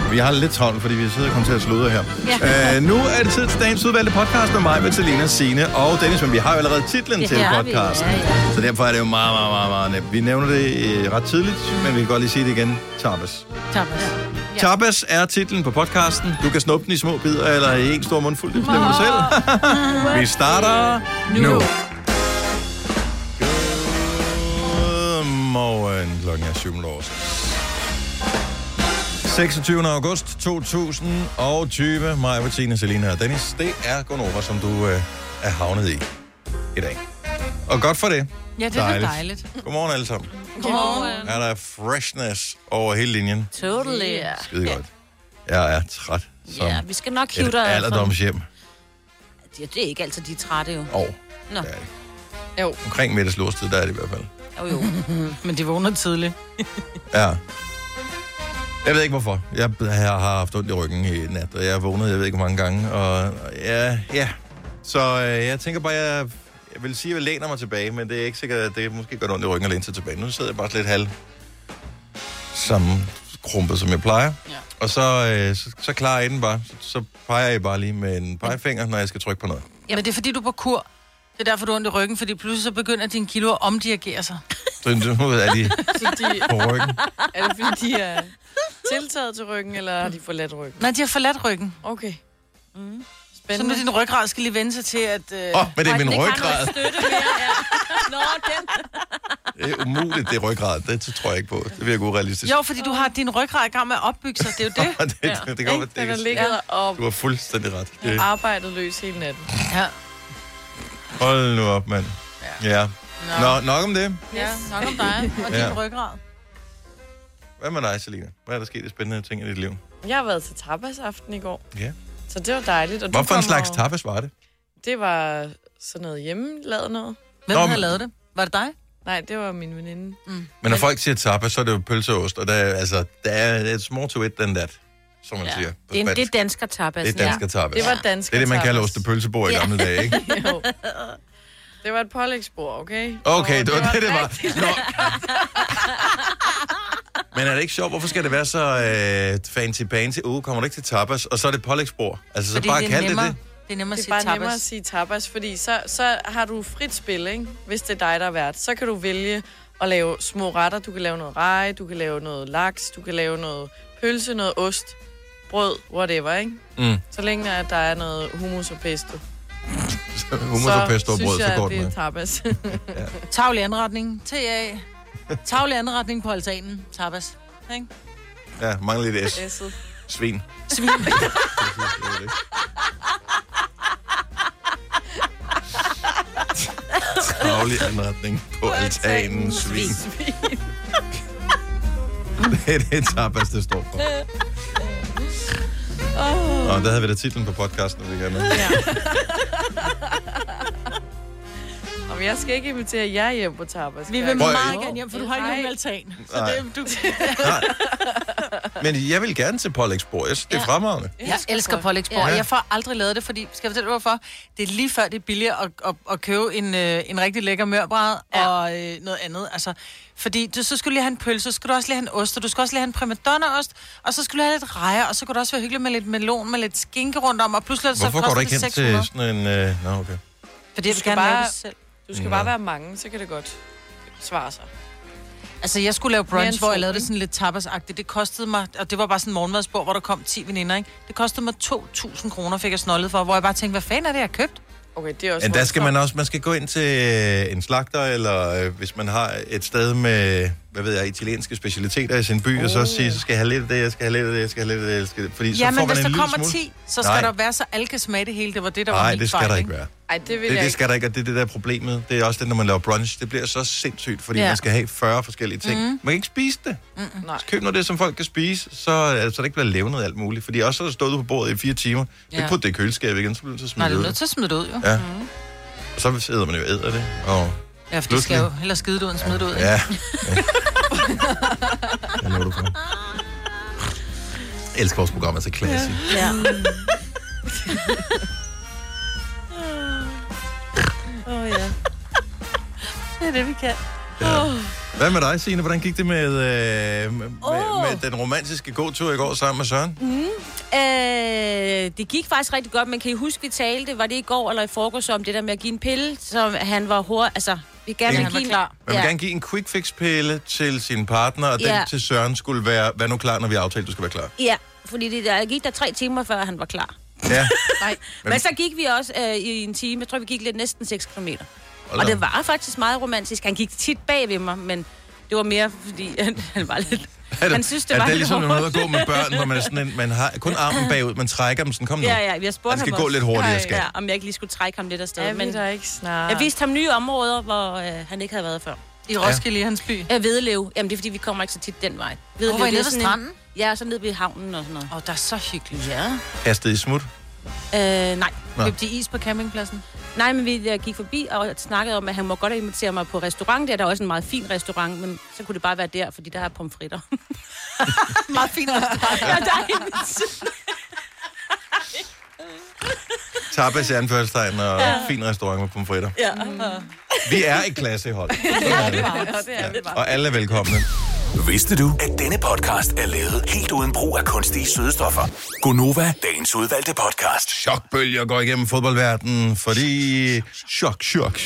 Vi har lidt travlt, fordi vi sidder og kommer til at sludre her. Ja. Nu er det tid til dagens udvalgte podcast med mig, Vitalina, Signe og Dennis, men vi har jo allerede titlen til podcasten. Ja. Så derfor er det jo meget nemt. Vi nævner det ret tidligt, men vi kan godt lige sige det igen. Tapas. Ja. Tapas er titlen på podcasten. Du kan snuppe den i små bidder eller i en stor mundfuld. Det bestemmer du selv. Vi starter nu. Godmorgen. Klokken er 7:00. 26. august 2020. Mig, Bettina, Selina og Dennis. Det er Gonova, som du er havnet i dag. Og godt for det. Ja, det er dejligt. Godmorgen alle sammen. Godmorgen. Er der freshness over hele linjen? Totally. Skide godt. Jeg er træt som vi skal nok hive et dig. alderdomshjem. Det er ikke altid, de er trætte jo. Nå. Nå. Det er det. Jo. Omkring middagslåstid, der er det i hvert fald. Jo. Men de vågner tidligt. Ja. Jeg ved ikke hvorfor. Jeg har haft ondt i ryggen i nat, og jeg vågnede, jeg ved ikke hvor mange gange. Og ja. Så jeg tænker bare, jeg vil sige, at jeg læner mig tilbage, men det er ikke sikkert, at det måske gør ondt i ryggen at læne sig tilbage. Nu sidder jeg bare lidt halv sammenkrumpet, som jeg plejer. Ja. Og så klarer jeg den bare. Så peger jeg bare lige med en pegefinger, når jeg skal trykke på noget. Jamen det er fordi, du er på kur. Det er derfor, du har ondt i ryggen, fordi pludselig så begynder dine kilo at omdirigere sig. Så er de på ryggen? Er det fordi, de er tiltaget til ryggen, eller har de forladt ryggen? Nej, de har forladt ryggen. Okay. Spændende. Så nu din ryggrad skal lige vende sig til, at... men det er min ryggrad. Nå, den. Det er umuligt, det er ryggrad. Det tror jeg ikke på. Det virker urealistisk. Jo, fordi du har din ryggrad i gang med at opbygge sig. Det er jo det. det går, det den har ligget og du har fuldstændig ret. Det arbejdet løs hele natten. Ja. Hold nu op, mand. Ja. Nå, nok om det. Ja, nok om dig og din ryggrad. Hvad med dig, Selina? Hvad er der sket af spændende ting i dit liv? Jeg har været til tapasaften i går. Ja. Så det var dejligt. Og hvorfor en slags tapas var det? Det var sådan noget hjemmelavet noget. Hvem havde lavet det? Var det dig? Nej, det var min veninde. Men når folk siger tapas, så er det jo pølseost, og der er it's more to it than that, som man siger. Det er dansker tapas. Det er dansker tapas. Det var dansker det er det, man tapas. kalder ostepølsebord i gamle dage, ikke? Jo. Det var et pålægsbord, okay? Okay, det var det var. Men er det ikke sjovt? Hvorfor skal det være så fancy-pansy? Kommer du ikke til tapas, og så er det pålægsbord? Altså, så bare kald det det. Det er nemmere, det er bare nemmere at sige tapas, fordi så har du frit spil, ikke? Hvis det er dig, der er vært. Så kan du vælge at lave små retter. Du kan lave noget rej, du kan lave noget laks, du kan lave noget pølse, noget ost, brød, whatever, ikke? Så længe at der er noget hummus og pesto. Hummus og pesto og brød, så går det med. Så synes jeg, det er tapas. Tavlig anretning, TA. Tavlig anretning på altanen, tapas. Ikke? Ja, mangler lidt S. Svin. Travlig anretning på altanen. Svin. Det er tapas, det står for. Og der havde vi da titlen på podcasten, vi gerne. Ja. Og jeg skal ikke invitere jer hjem på tapas. Vi vil meget gerne hjem, for du har ikke nogen altan. Så det, Men jeg vil gerne til pålægsbord. Jeg synes, det er fremragende. Jeg elsker pålægsbord. Jeg får aldrig lavet det, fordi, skal jeg fortælle hvorfor? Det er lige før, det er billigere at købe en rigtig lækker mørbræd og noget andet. Altså, fordi så skulle du lige have en pølse, så skulle du også lige have en ost, og du skulle også lige have en primadonna-ost, og så skulle du have lidt rejer, og så kunne det også være hyggeligt med lidt melon, med lidt skinke rundt om, og pludselig så hvorfor går du ikke hen til sådan en... Nå, okay. Fordi jeg skal bare lave det selv. Du skal bare være mange, så kan det godt svare sig. Altså, jeg skulle lave brunch, hvor jeg lavede det sådan lidt tapasagtigt. Det kostede mig, og det var bare sådan en morgenmadsbord, hvor der kom 10 veninder, ikke? Det kostede mig 2.000 kroner, fik jeg snollet for, hvor jeg bare tænkte, hvad fanden er det, jeg har købt? Okay, det er også. Men der skal man skal gå ind til en slagter, eller hvis man har et sted med, italienske specialiteter i sin by, og så sige, så skal jeg have lidt af det, jeg skal have lidt af det, jeg skal have lidt af det, fordi så får man en lille smule. Ja, men hvis der kommer 10, så skal der være så alle kan smage det hele. Det var det, der var min fejl. Nej, det skal der ikke være. Ej, det skal der ikke, og det er det der problemet. Det er også det, når man laver brunch. Det bliver så sindssygt, fordi man skal have 40 forskellige ting. Man kan ikke spise det. Så køb noget af det, som folk kan spise, så det ikke bliver levnet alt muligt. Fordi også så er det stået på bordet i 4 timer. Det putter det i køleskabet igen, så bliver det så smidt ud. Nej, det er nødt til at smide det ud, jo. Ja. Og så æder man jo det. Og ja, for det skal jo hellere skide det ud, end smide det ud. Ja. Jeg lover du for. Jeg elsker vores program, altså classic. Ja. Ja. Det er det, vi kan. Ja. Hvad med dig, Signe? Hvordan gik det med den romantiske gåtur i går sammen med Søren? Det gik faktisk rigtig godt, men kan I huske, vi talte, var det i går eller i forgårs, om det der med at give en pille, som han var hurtig, altså, vi gerne vil give en... Man vil gerne give en quick fix-pille til sin partner, og den til Søren skulle være nu klar, når vi aftalte, du skal være klar. Ja, fordi det gik der 3 timer, før han var klar. Ja. Nej. Men så gik vi også i en time, jeg tror, vi gik lidt næsten 6 kilometer. Og det var faktisk meget romantisk. Han gik tit bag ved mig, men det var mere, fordi han var lidt... Han synes, det var det er ligesom noget at gå med børn, hvor man er sådan man har kun armen bagud, man trækker dem sådan, kom nu. Ja, vi har spurgt han skal ham gå også. lidt hurtigere, Ja, om jeg ikke lige skulle trække ham lidt afsted. Ja, men der er ikke snart. Jeg viste ham nye områder, hvor han ikke havde været før. I Roskilde, i hans by? Vedelev. Jamen, det er fordi, vi kommer ikke så tit den vej. Hvor var I nede ved stranden? Ja, så ned ved havnen og sådan noget. Der er så hyggeligt. Ja. Kastede I smut? Nej. Købte I is på campingpladsen? Nej, men vi gik forbi og snakkede om, at han må godt invitere mig på restaurant. Der er også en meget fin restaurant, men så kunne det bare være der, fordi der er pomfritter. Meget fin restaurant. Ja, der er Tapas i anførselstegn og fin restaurant med pomfritter. Ja. Vi er et klassehold. Det er vi bare. Og alle er velkomne. Vidste du, at denne podcast er lavet helt uden brug af kunstige sødestoffer? Gonova, dagens udvalgte podcast. Chokbølger går igennem fodboldverdenen, fordi... Chok.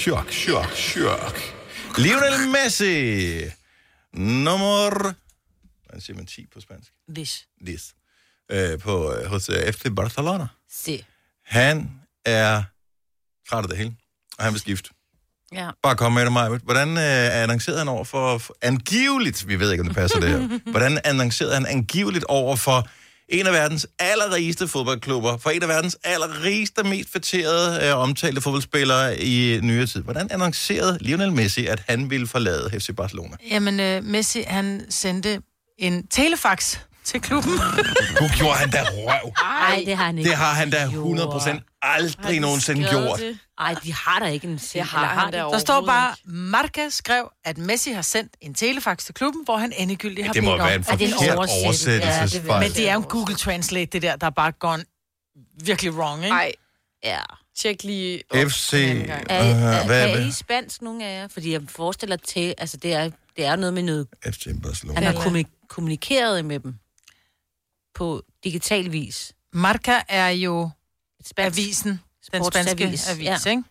Lionel Messi. Nummer... Hvad siger man 10 på spansk? Lis. Hos FC Barcelona. Se. Han er træt af det hele, og han vil skifte. Ja. Bare kom med det, Maja. Hvordan annoncerede han over for angiveligt, vi ved ikke, om det passer det her, hvordan annoncerede han angiveligt over for en af verdens allerrigeste fodboldklubber, for en af verdens allerrigeste, mest fætterede omtalte fodboldspillere i nyere tid. Hvordan annoncerede Lionel Messi, at han ville forlade FC Barcelona? Jamen, Messi, han sendte en telefax til klubben. Nu gjorde han da røv. Nej, det har han ikke. Det har han da 100% aldrig nogensinde gjort. Ej, de har da ikke en send. Der står bare, Marca skrev, at Messi har sendt en telefax til klubben, hvor han endegyldigt har det må bedt om. være en forkert oversættelsesfejl. Men det er jo Google Translate, det der er bare gone virkelig wrong, ikke? Nej. Ja. Tjek lige FC... Er I spansk, nogle af jer? Fordi jeg forestiller til, altså det er noget med noget... FC Barcelona. Han har kommunikeret med dem på digital vis. Marca er jo avisen, den spanske avis, ikke?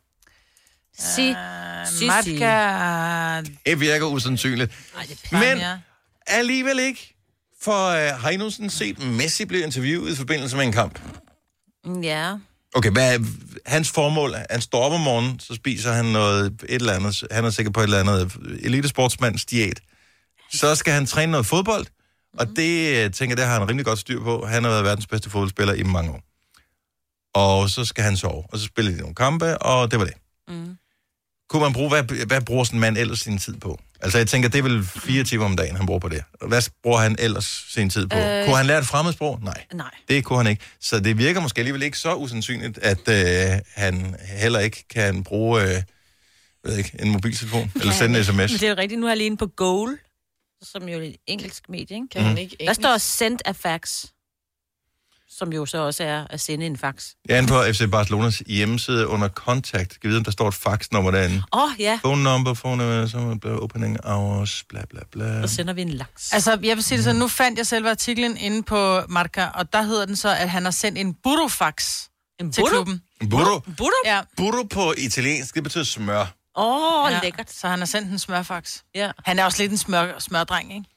Marca... Det virker usandsynligt. Men alligevel ikke. For har I nogensinde set Messi blive interviewet i forbindelse med en kamp? Ja. Okay, hvad er hans formål? Han står op om morgenen, så spiser han et eller andet. Han er sikkert på et eller andet elitesportsmands diæt. Så skal han træne noget fodbold, og det tænker jeg, det har han rimelig godt styr på. Han har været verdens bedste fodboldspiller i mange år. Og så skal han sove, og så spiller de nogle kampe, og det var det. Kunne man bruge, hvad bruger sådan en mand ellers sin tid på? Altså jeg tænker, det er vel 4 timer om dagen, han bruger på det. Hvad bruger han ellers sin tid på? Kunne han lære et fremmedsprog? Nej. Det kunne han ikke. Så det virker måske alligevel ikke så usandsynligt, at han heller ikke kan bruge en mobiltelefon, eller sende en sms. Men det er jo rigtigt, nu er jeg lige inde på Goal, som jo er et engelsk medie, ikke? Kan han ikke engelsk? Der står send a fax, som jo så også er at sende en fax. Jeg er inde på FC Barcelonas hjemmeside under kontakt. Kan vide, om der står et faxnummer derinde. Ja. Phone number, opening hours, bla bla bla. Så sender vi en laks. Altså, jeg vil sige det sådan, nu fandt jeg selve artiklen inde på Marca, og der hedder den så, at han har sendt en burofax til klubben. Burro? Ja. Burro på italiensk, det betyder smør. Lækkert. Så han har sendt en smørfax. Ja. Han er også lidt en smørdreng, ikke?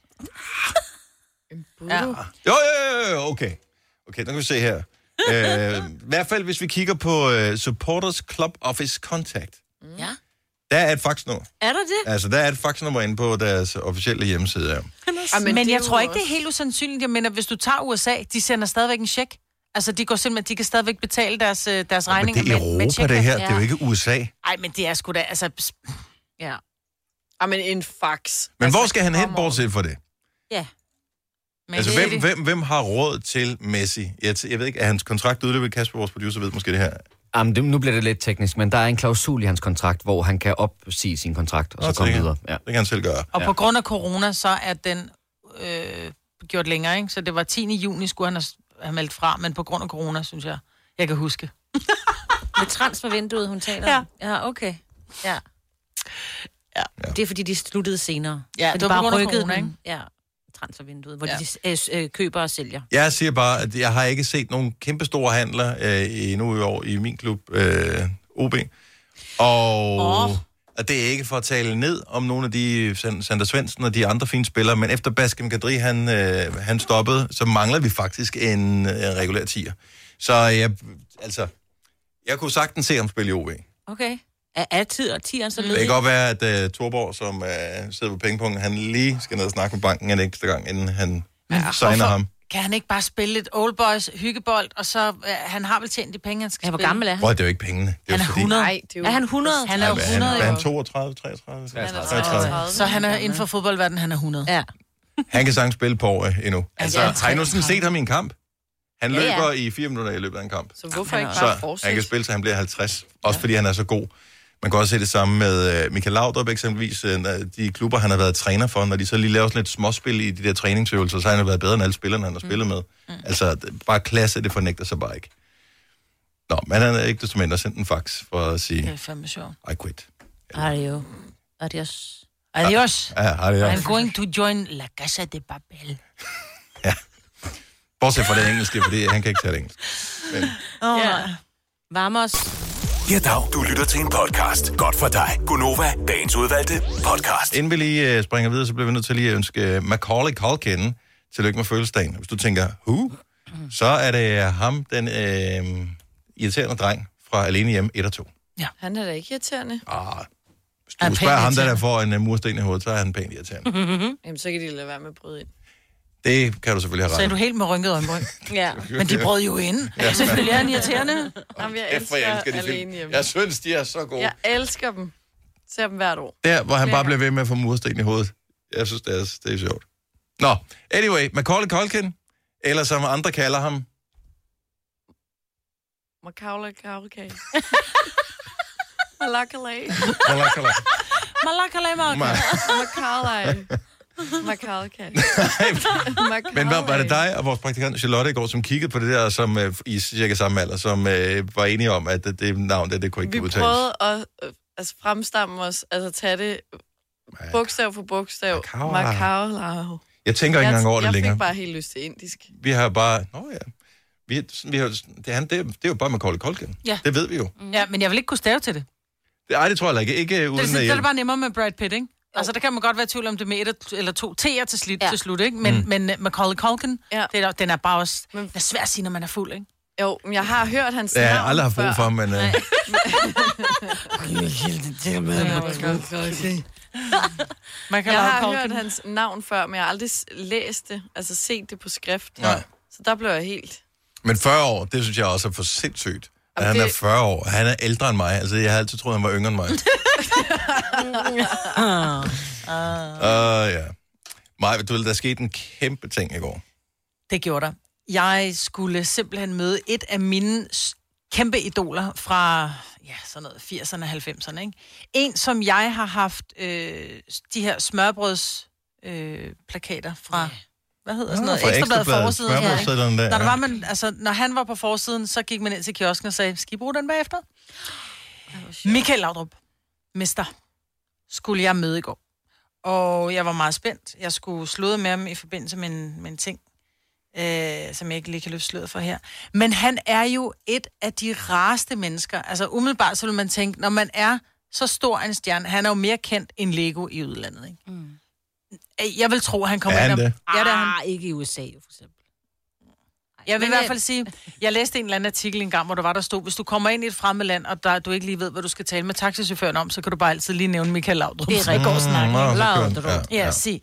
Ja. Jo, okay. Okay, nu kan vi se her. I hvert fald, hvis vi kigger på Supporters Club Office Contact. Ja. Der er et faxnummer. Er der det? Altså, der er et faxnummer inde på deres officielle hjemmeside. Ja. Men jeg tror ikke, det er helt usandsynligt. Jeg mener, hvis du tager USA, de sender stadigvæk en check. Altså, de kan stadigvæk betale deres regninger med Europa, med check. det her. Det er jo ikke USA. Nej, men det er sgu da, altså... Ja. Men en fax. Men hvor skal han hen, bortset for det? Ja. Men altså, hvem har råd til Messi? Jeg ved ikke, er hans kontrakt udløbet? Kasper, vores producer, ved måske det her. Nu bliver det lidt teknisk, men der er en klausul i hans kontrakt, hvor han kan opsige sin kontrakt, og så komme videre. Ja. Det kan han selv gøre. Og på grund af corona, så er den gjort længere, ikke? Så det var 10. juni, skulle han have meldt fra, men på grund af corona, synes jeg kan huske. Med transfervinduet, hun taler om? Ja, okay. Ja. Ja. Det er, fordi de sluttede senere. Ja, det var bare på grund af rykkede corona, den. Ja, transfervinduet, hvor de køber og sælger. Jeg siger bare, at jeg har ikke set nogen kæmpestore handler endnu i år i min klub, OB. Og det er ikke for at tale ned om nogle af de Sander Svendsen og de andre fine spillere, men efter Baskem Kadri, han stoppede, så mangler vi faktisk en regulær tier. Så jeg kunne sagtens se ham spille i OB. Okay. Er tieren så ledig? Det kan godt være, at Thorborg, som sidder på pengepunkten, han lige skal ned og snakke med banken en ekstra gang, inden han signer ham. Kan han ikke bare spille lidt old boys hyggebold, og så han har vel tjent de penge, han skal spille? Hvor gammel er han? Det er jo ikke pengene. Han er 100. Nej, det er jo... Er han 100? Han er jo 100. Er han 32, 33? 33. Så han er inden for fodboldverdenen, han er 100. Ja. Han kan sagtens spille på år endnu. Altså, har I nu sådan set ham i en kamp? Han løber i 4 minutter i løbet af en kamp. Så hvorfor ikke bare Så fortsætte? han kan spille, så han bliver 50. Også fordi han er så god. Man kan også se det samme med Michael Laudrup eksempelvis. De klubber, han har været træner for, når de så lige laver sådan lidt småspil i de der træningsøvelser, så har han været bedre end alle spillerne, han har spillet med. Altså, bare klasse, det fornægter sig bare ikke. Nå, men han er ikke desto mindre sendt en fax for at sige, Det er fandme sjovt. I quit. Adios. Adios. Adios. Ja, adios. I'm going to join La Casa de Papel. Ja. Bortset fra det engelske, fordi han kan ikke tale engelsk. Vamos. Ja, dag. Du lytter til en podcast. Godt for dig. Gunova, dagens udvalgte podcast. Inden vi lige springer videre, så bliver vi nødt til lige at ønske Macaulay Culkin tillykke med fødselsdagen. Hvis du tænker, så er det ham, den irriterende dreng fra Alene Hjemme 1 og 2. Ja. Han er da ikke irriterende. Hvis du spørger ham, der får en mursten i hovedet, så er han pænt irriterende. Jamen, så kan de lade være med at bryde ind. Det kan du selvfølgelig have Så ret er i. du helt med rynket øjenbryn. Ja. Men de brød jo ind. Ja. Selvfølgelig er han irriterende. Jamen, jeg Kæft, hvor jeg elsker de Alene film. Hjemme. Jeg synes, de er så gode. Jeg elsker dem. Ser dem hvert år. Der, hvor han bare bliver ved med at få mursten i hovedet. Jeg synes, det er sjovt. Nå, anyway, Macaulay Culkin, eller som andre kalder ham. Macaulay Culkin. Macaulay. Men hvad var det dig og vores praktikant Charlotte i går, som kiggede på det der, som i cirka samme alder, som var enige om, at det navn, det kunne ikke udtales? Vi prøvede at fremstamme os, altså tage det bogstav for bogstav. Macaulay. Jeg tænker ikke engang over det længere. Jeg fik bare helt lyst til indisk. Vi har bare... Det er jo bare Macaulay Culkin. Ja. Det ved vi jo. Ja, men jeg vil ikke kunne stave til det. Ej, det tror jeg ikke. Ikke uden Det er bare nemmere med Brad Pitt, ikke? Altså, der kan man godt være i tvivl om det med 1 eller 2 T'er til slut, ikke? Men Macaulay Culkin, den er bare også... Den er svær at sige, når man er fuld, ikke? Jo, men jeg har hørt hans navn. Jeg har aldrig haft brug for ham, men... Jeg har hørt hans navn før, men jeg har aldrig læst det, altså set det på skrift. Nej. Så der blev jeg helt... Men 40 år, det synes jeg også er for sindssygt. At han er 40 år. Han er ældre end mig. Altså, jeg har altid troet, han var yngre end mig. Ja. Maja, der skete en kæmpe ting i går. Det gjorde der. Jeg skulle simpelthen møde et af mine kæmpe idoler fra sådan noget 80'erne og 90'erne, ikke? En, som jeg har haft de her smørbrødsplakater fra... Hvad hedder sådan noget? Ekstrabladet forsiden. Når han var på forsiden, så gik man ind til kiosken og sagde, skal I bruge den bagefter? Michael Laudrup, mester, skulle jeg møde i går. Og jeg var meget spændt. Jeg skulle slåde med ham i forbindelse med en ting, som jeg ikke lige kan løfte sløret for her. Men han er jo et af de rareste mennesker. Altså umiddelbart så vil man tænke, når man er så stor en stjerne, han er jo mere kendt end Lego i udlandet, ikke? Jeg vil tro, at han kommer ind. Ja, det er han. Ikke i USA, for eksempel. Jeg vil i hvert fald sige, jeg læste en eller anden artikel engang, hvor der stod, hvis du kommer ind i et fremmed land, og du ikke lige ved, hvad du skal tale med taxichaufføren om, så kan du bare altid lige nævne Michael Laudrup. Det er rigtig god snak. Laudrup. Ja, sig.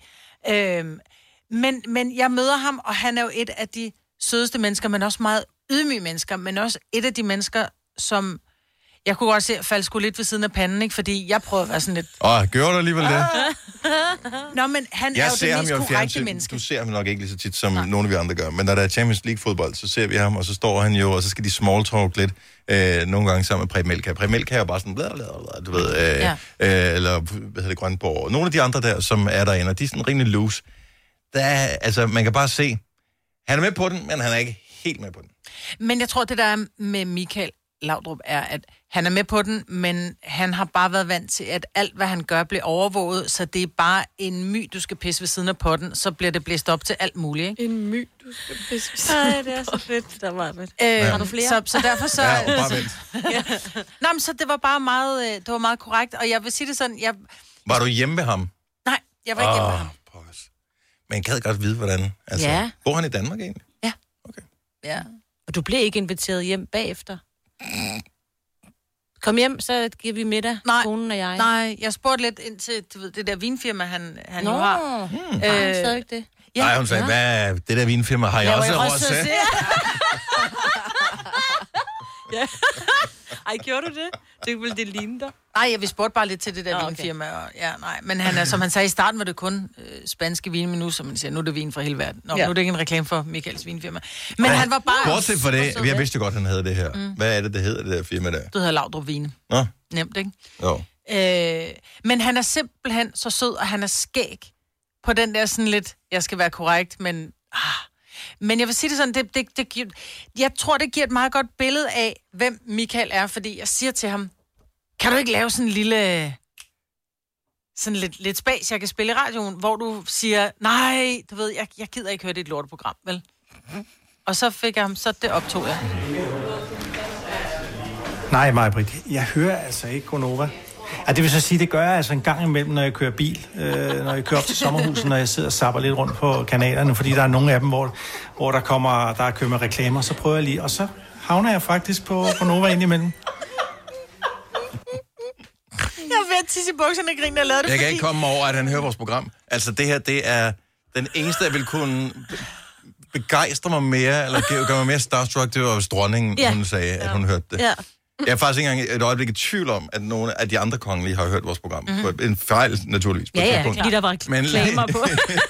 Men jeg møder ham, og han er jo et af de sødeste mennesker, men også meget ydmyge mennesker, men også et af de mennesker, som... Jeg kunne godt se, at falde sgu lidt ved siden af panden, ikke? Fordi jeg prøvede at være sådan lidt... Gjorde du alligevel det? Nå, men han er jo det mest korrekte menneske. Du ser ham nok ikke lige så tit, som nogle af vi andre gør. Men når der er Champions League-fodbold, så ser vi ham, og så står han jo, og så skal de small talk lidt. Nogle gange sammen med Preben Elkjær. Preben Elkjær er jo bare sådan... du ved, eller hvad hedder det, Grønborg. Nogle af de andre der, som er derinde, og de er sådan rimelig loose. Altså, man kan bare se... Han er med på den, men han er ikke helt med på den. Men jeg tror, det der er med Michael... Laudrup, er, at han er med på den, men han har bare været vant til, at alt, hvad han gør, bliver overvåget, så det er bare en my, du skal pisse ved siden af potten, så bliver det blæst op til alt muligt, ikke? En my, du skal pisse ved siden af. Nej, det er så fedt. Der var fedt. Har du flere? Så derfor så... Ja, bare vent. Nå, men så det var bare meget, det var meget korrekt, og jeg vil sige det sådan, Var du hjemme med ham? Nej, jeg var ikke hjemme med ham. Men jeg kan godt vide, hvordan... Altså, Ja. Bor han i Danmark egentlig? Ja. Okay. Ja. Og du blev ikke inviteret hjem bagefter? Kom hjem, så giver vi middag, konen og jeg. Nej, jeg spurgte lidt ind til det der vinfirma, han jo har. Har han stadig det? Ja. Nej, hun sagde, hvad det der vinfirma har jeg også rosé. Ja. Ej, gjorde du det? Det ville det ligne dig. Nej, vi spurgte bare lidt til det der vinfirma. Og, men han er, som han sagde i starten, var det kun spanske vin, men nu, som man siger, nu er det vin fra hele verden. Nu er det ikke en reklame for Michaels vinfirma. Men han var bare... Bortset for det, jeg vidste jo godt, han havde det her. Hvad er det hedder, det der firma der? Det hedder Laudrup Vine. Nå. Nemt, ikke? Jo. Men han er simpelthen så sød, og han er skæg på den der sådan lidt, jeg skal være korrekt, men... Men jeg vil sige det sådan, jeg tror, det giver et meget godt billede af, hvem Michael er, fordi jeg siger til ham, kan du ikke lave sådan en lille, sådan lidt spas, jeg kan spille i radioen, hvor du siger, nej, du ved, jeg gider ikke høre dit lorteprogram, vel? Og så fik jeg ham, så det optog jeg. Nej, Maj-Brit, jeg hører altså ikke Gonova. Ja, det vil så sige, det gør jeg altså en gang imellem, når jeg kører bil, når jeg kører op til sommerhuset, når jeg sidder og zapper lidt rundt på kanalerne, fordi der er nogle af dem, hvor der kører med reklamer, så prøver jeg lige, og så havner jeg faktisk på Nova indimellem. Jeg er ved at tisse i bukserne og grine, jeg lavede det, Jeg kan ikke komme over, at han hører vores program. Altså, det her, det er den eneste, jeg vil kunne begejstre mig mere, eller gøre mig mere starstruck, det var hvis dronningen, hun sagde, at hun hørte det. Ja. Jeg er faktisk ikke engang et øjeblik i tvivl om, at nogle af de andre kongelige har hørt vores program. En fejl, naturligvis. På Ja, lige der var reklamer på.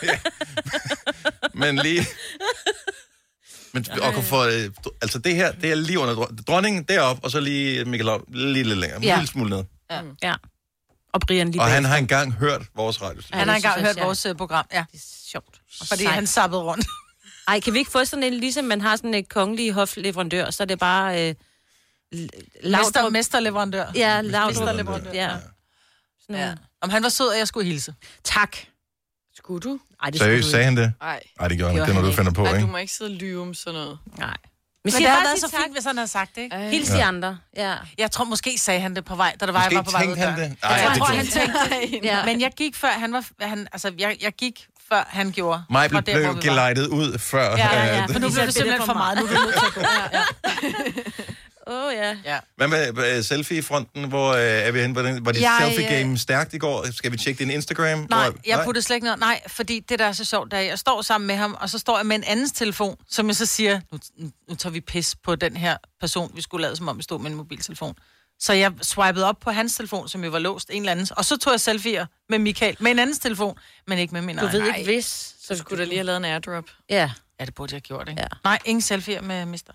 Men lige... Men altså det her, det er lige under dronningen deroppe, og så lige Michael Laudrup lige lidt længere. En lille smule ned. Ja. Og Brian lige og han har engang hørt vores radio. Han har engang hørt vores program, ja. Det er sjovt. Fordi han sappede rundt. Ej, kan vi ikke få sådan en, ligesom man har sådan en kongelig hofleverandør, så er det bare... Mesterleverandør. Ja, Laudrup. Ja. Om han var sød, og jeg skulle hilse. Tak. Skulle du? Ej, det seriøst, sagde han det? Nej, det gjorde han. Det er noget, du finder på, ikke? Nej, du må ikke sidde og lyve om sådan noget. Nej. Men det havde været så fint, hvis han havde sagt det, ikke? Hils de andre, ja. Jeg tror, måske sagde han det på vej, da jeg var på vej ud der. Det? Jeg tror, han tænkte det. Ja. Men jeg gik før jeg gik før han gjorde. Mig blev gelejtet ud før. Ja. For nu blev det simpelthen for meget. Nu er vi nødt til at gå. Ja. Hvad med selfie-fronten? Hvor er vi henne på den? Var dit selfie-game stærkt i går? Skal vi tjekke din Instagram? Nej, jeg puttede slet ikke noget. Nej, fordi det der er så sjovt, da jeg står sammen med ham, og så står jeg med en andens telefon, som jeg så siger, nu tager vi pis på den her person, vi skulle lade som om vi stod med en mobiltelefon. Så jeg swipede op på hans telefon, som jo var låst, en eller anden, og så tog jeg selfie'er med Michael, med en andens telefon, men ikke med min egen. Du ved ikke hvis, så skulle der lige have lavet en airdrop. Ja. Ja, det burde jeg have gjort, ikke? Ja. Nej, ingen selfie'er med Mister.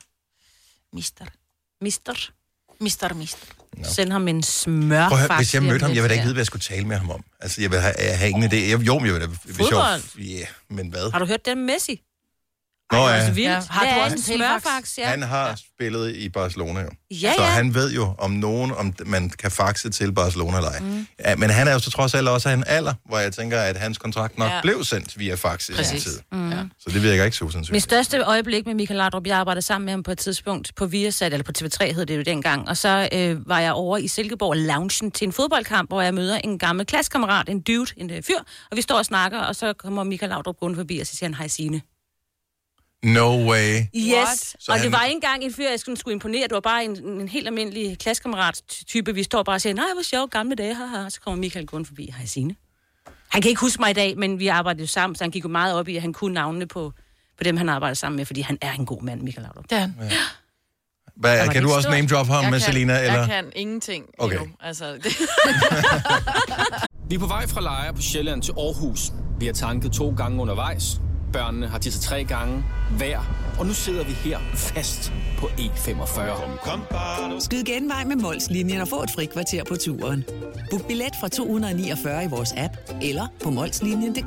No. Send ham en smørfax. Hvis jeg mødte ham, jeg ville da ikke vide, hvad jeg skulle tale med ham om. Altså, jeg vil have ingen idé. Jeg vil da... Fodbold? Ja, men hvad? Har du hørt det med Messi? Nå ja. Har du også en smørfax? Ja. Han har spillet i Barcelona jo. Ja. Så han ved jo om man kan faxe til Barcelona eller ej. Ja, men han er jo så trods alt også af en alder, hvor jeg tænker, at hans kontrakt nok blev sendt via fax i sin tid. Ja. Så det virker ikke så usandsynligt. Mit største øjeblik med Michael Laudrup, jeg arbejdede sammen med ham på et tidspunkt på Viasat, eller på TV3 hed det jo dengang, og så var jeg over i Silkeborg Loungen til en fodboldkamp, hvor jeg møder en gammel klassekammerat, en dude, en fyr, og vi står og snakker, og så kommer Michael Laudrup gående forbi, og så siger han, hej Signe. No way. Yes, og det var ikke engang en fyr, jeg skulle imponere. Det var bare en helt almindelig klassekammerat-type. Vi står bare og siger, nej, hvor sjovt, gamle dage. Så kommer Michael gående forbi. Hej Signe. Han kan ikke huske mig i dag, men vi arbejdede jo sammen, så han gik jo meget op i, at han kunne navnene på dem, han arbejder sammen med, fordi han er en god mand, Michael Laudrup. Det er han. Ja. Kan du også name drop ham med Selina? Eller? Jeg kan ingenting. Okay. Jo. Altså, det. Vi er på vej fra Lejre på Sjælland til Aarhus. Vi har tanket 2 gange undervejs. Børnene har tisset 3 gange hver, og nu sidder vi her fast på E45. Skyd genvej med Mols-linjen og få et frikvarter på turen. Book billet fra 249 i vores app eller på molslinjen.dk.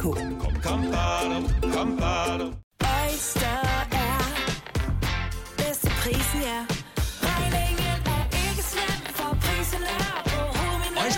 Oyster er bedst til prisen, ja. Regningen er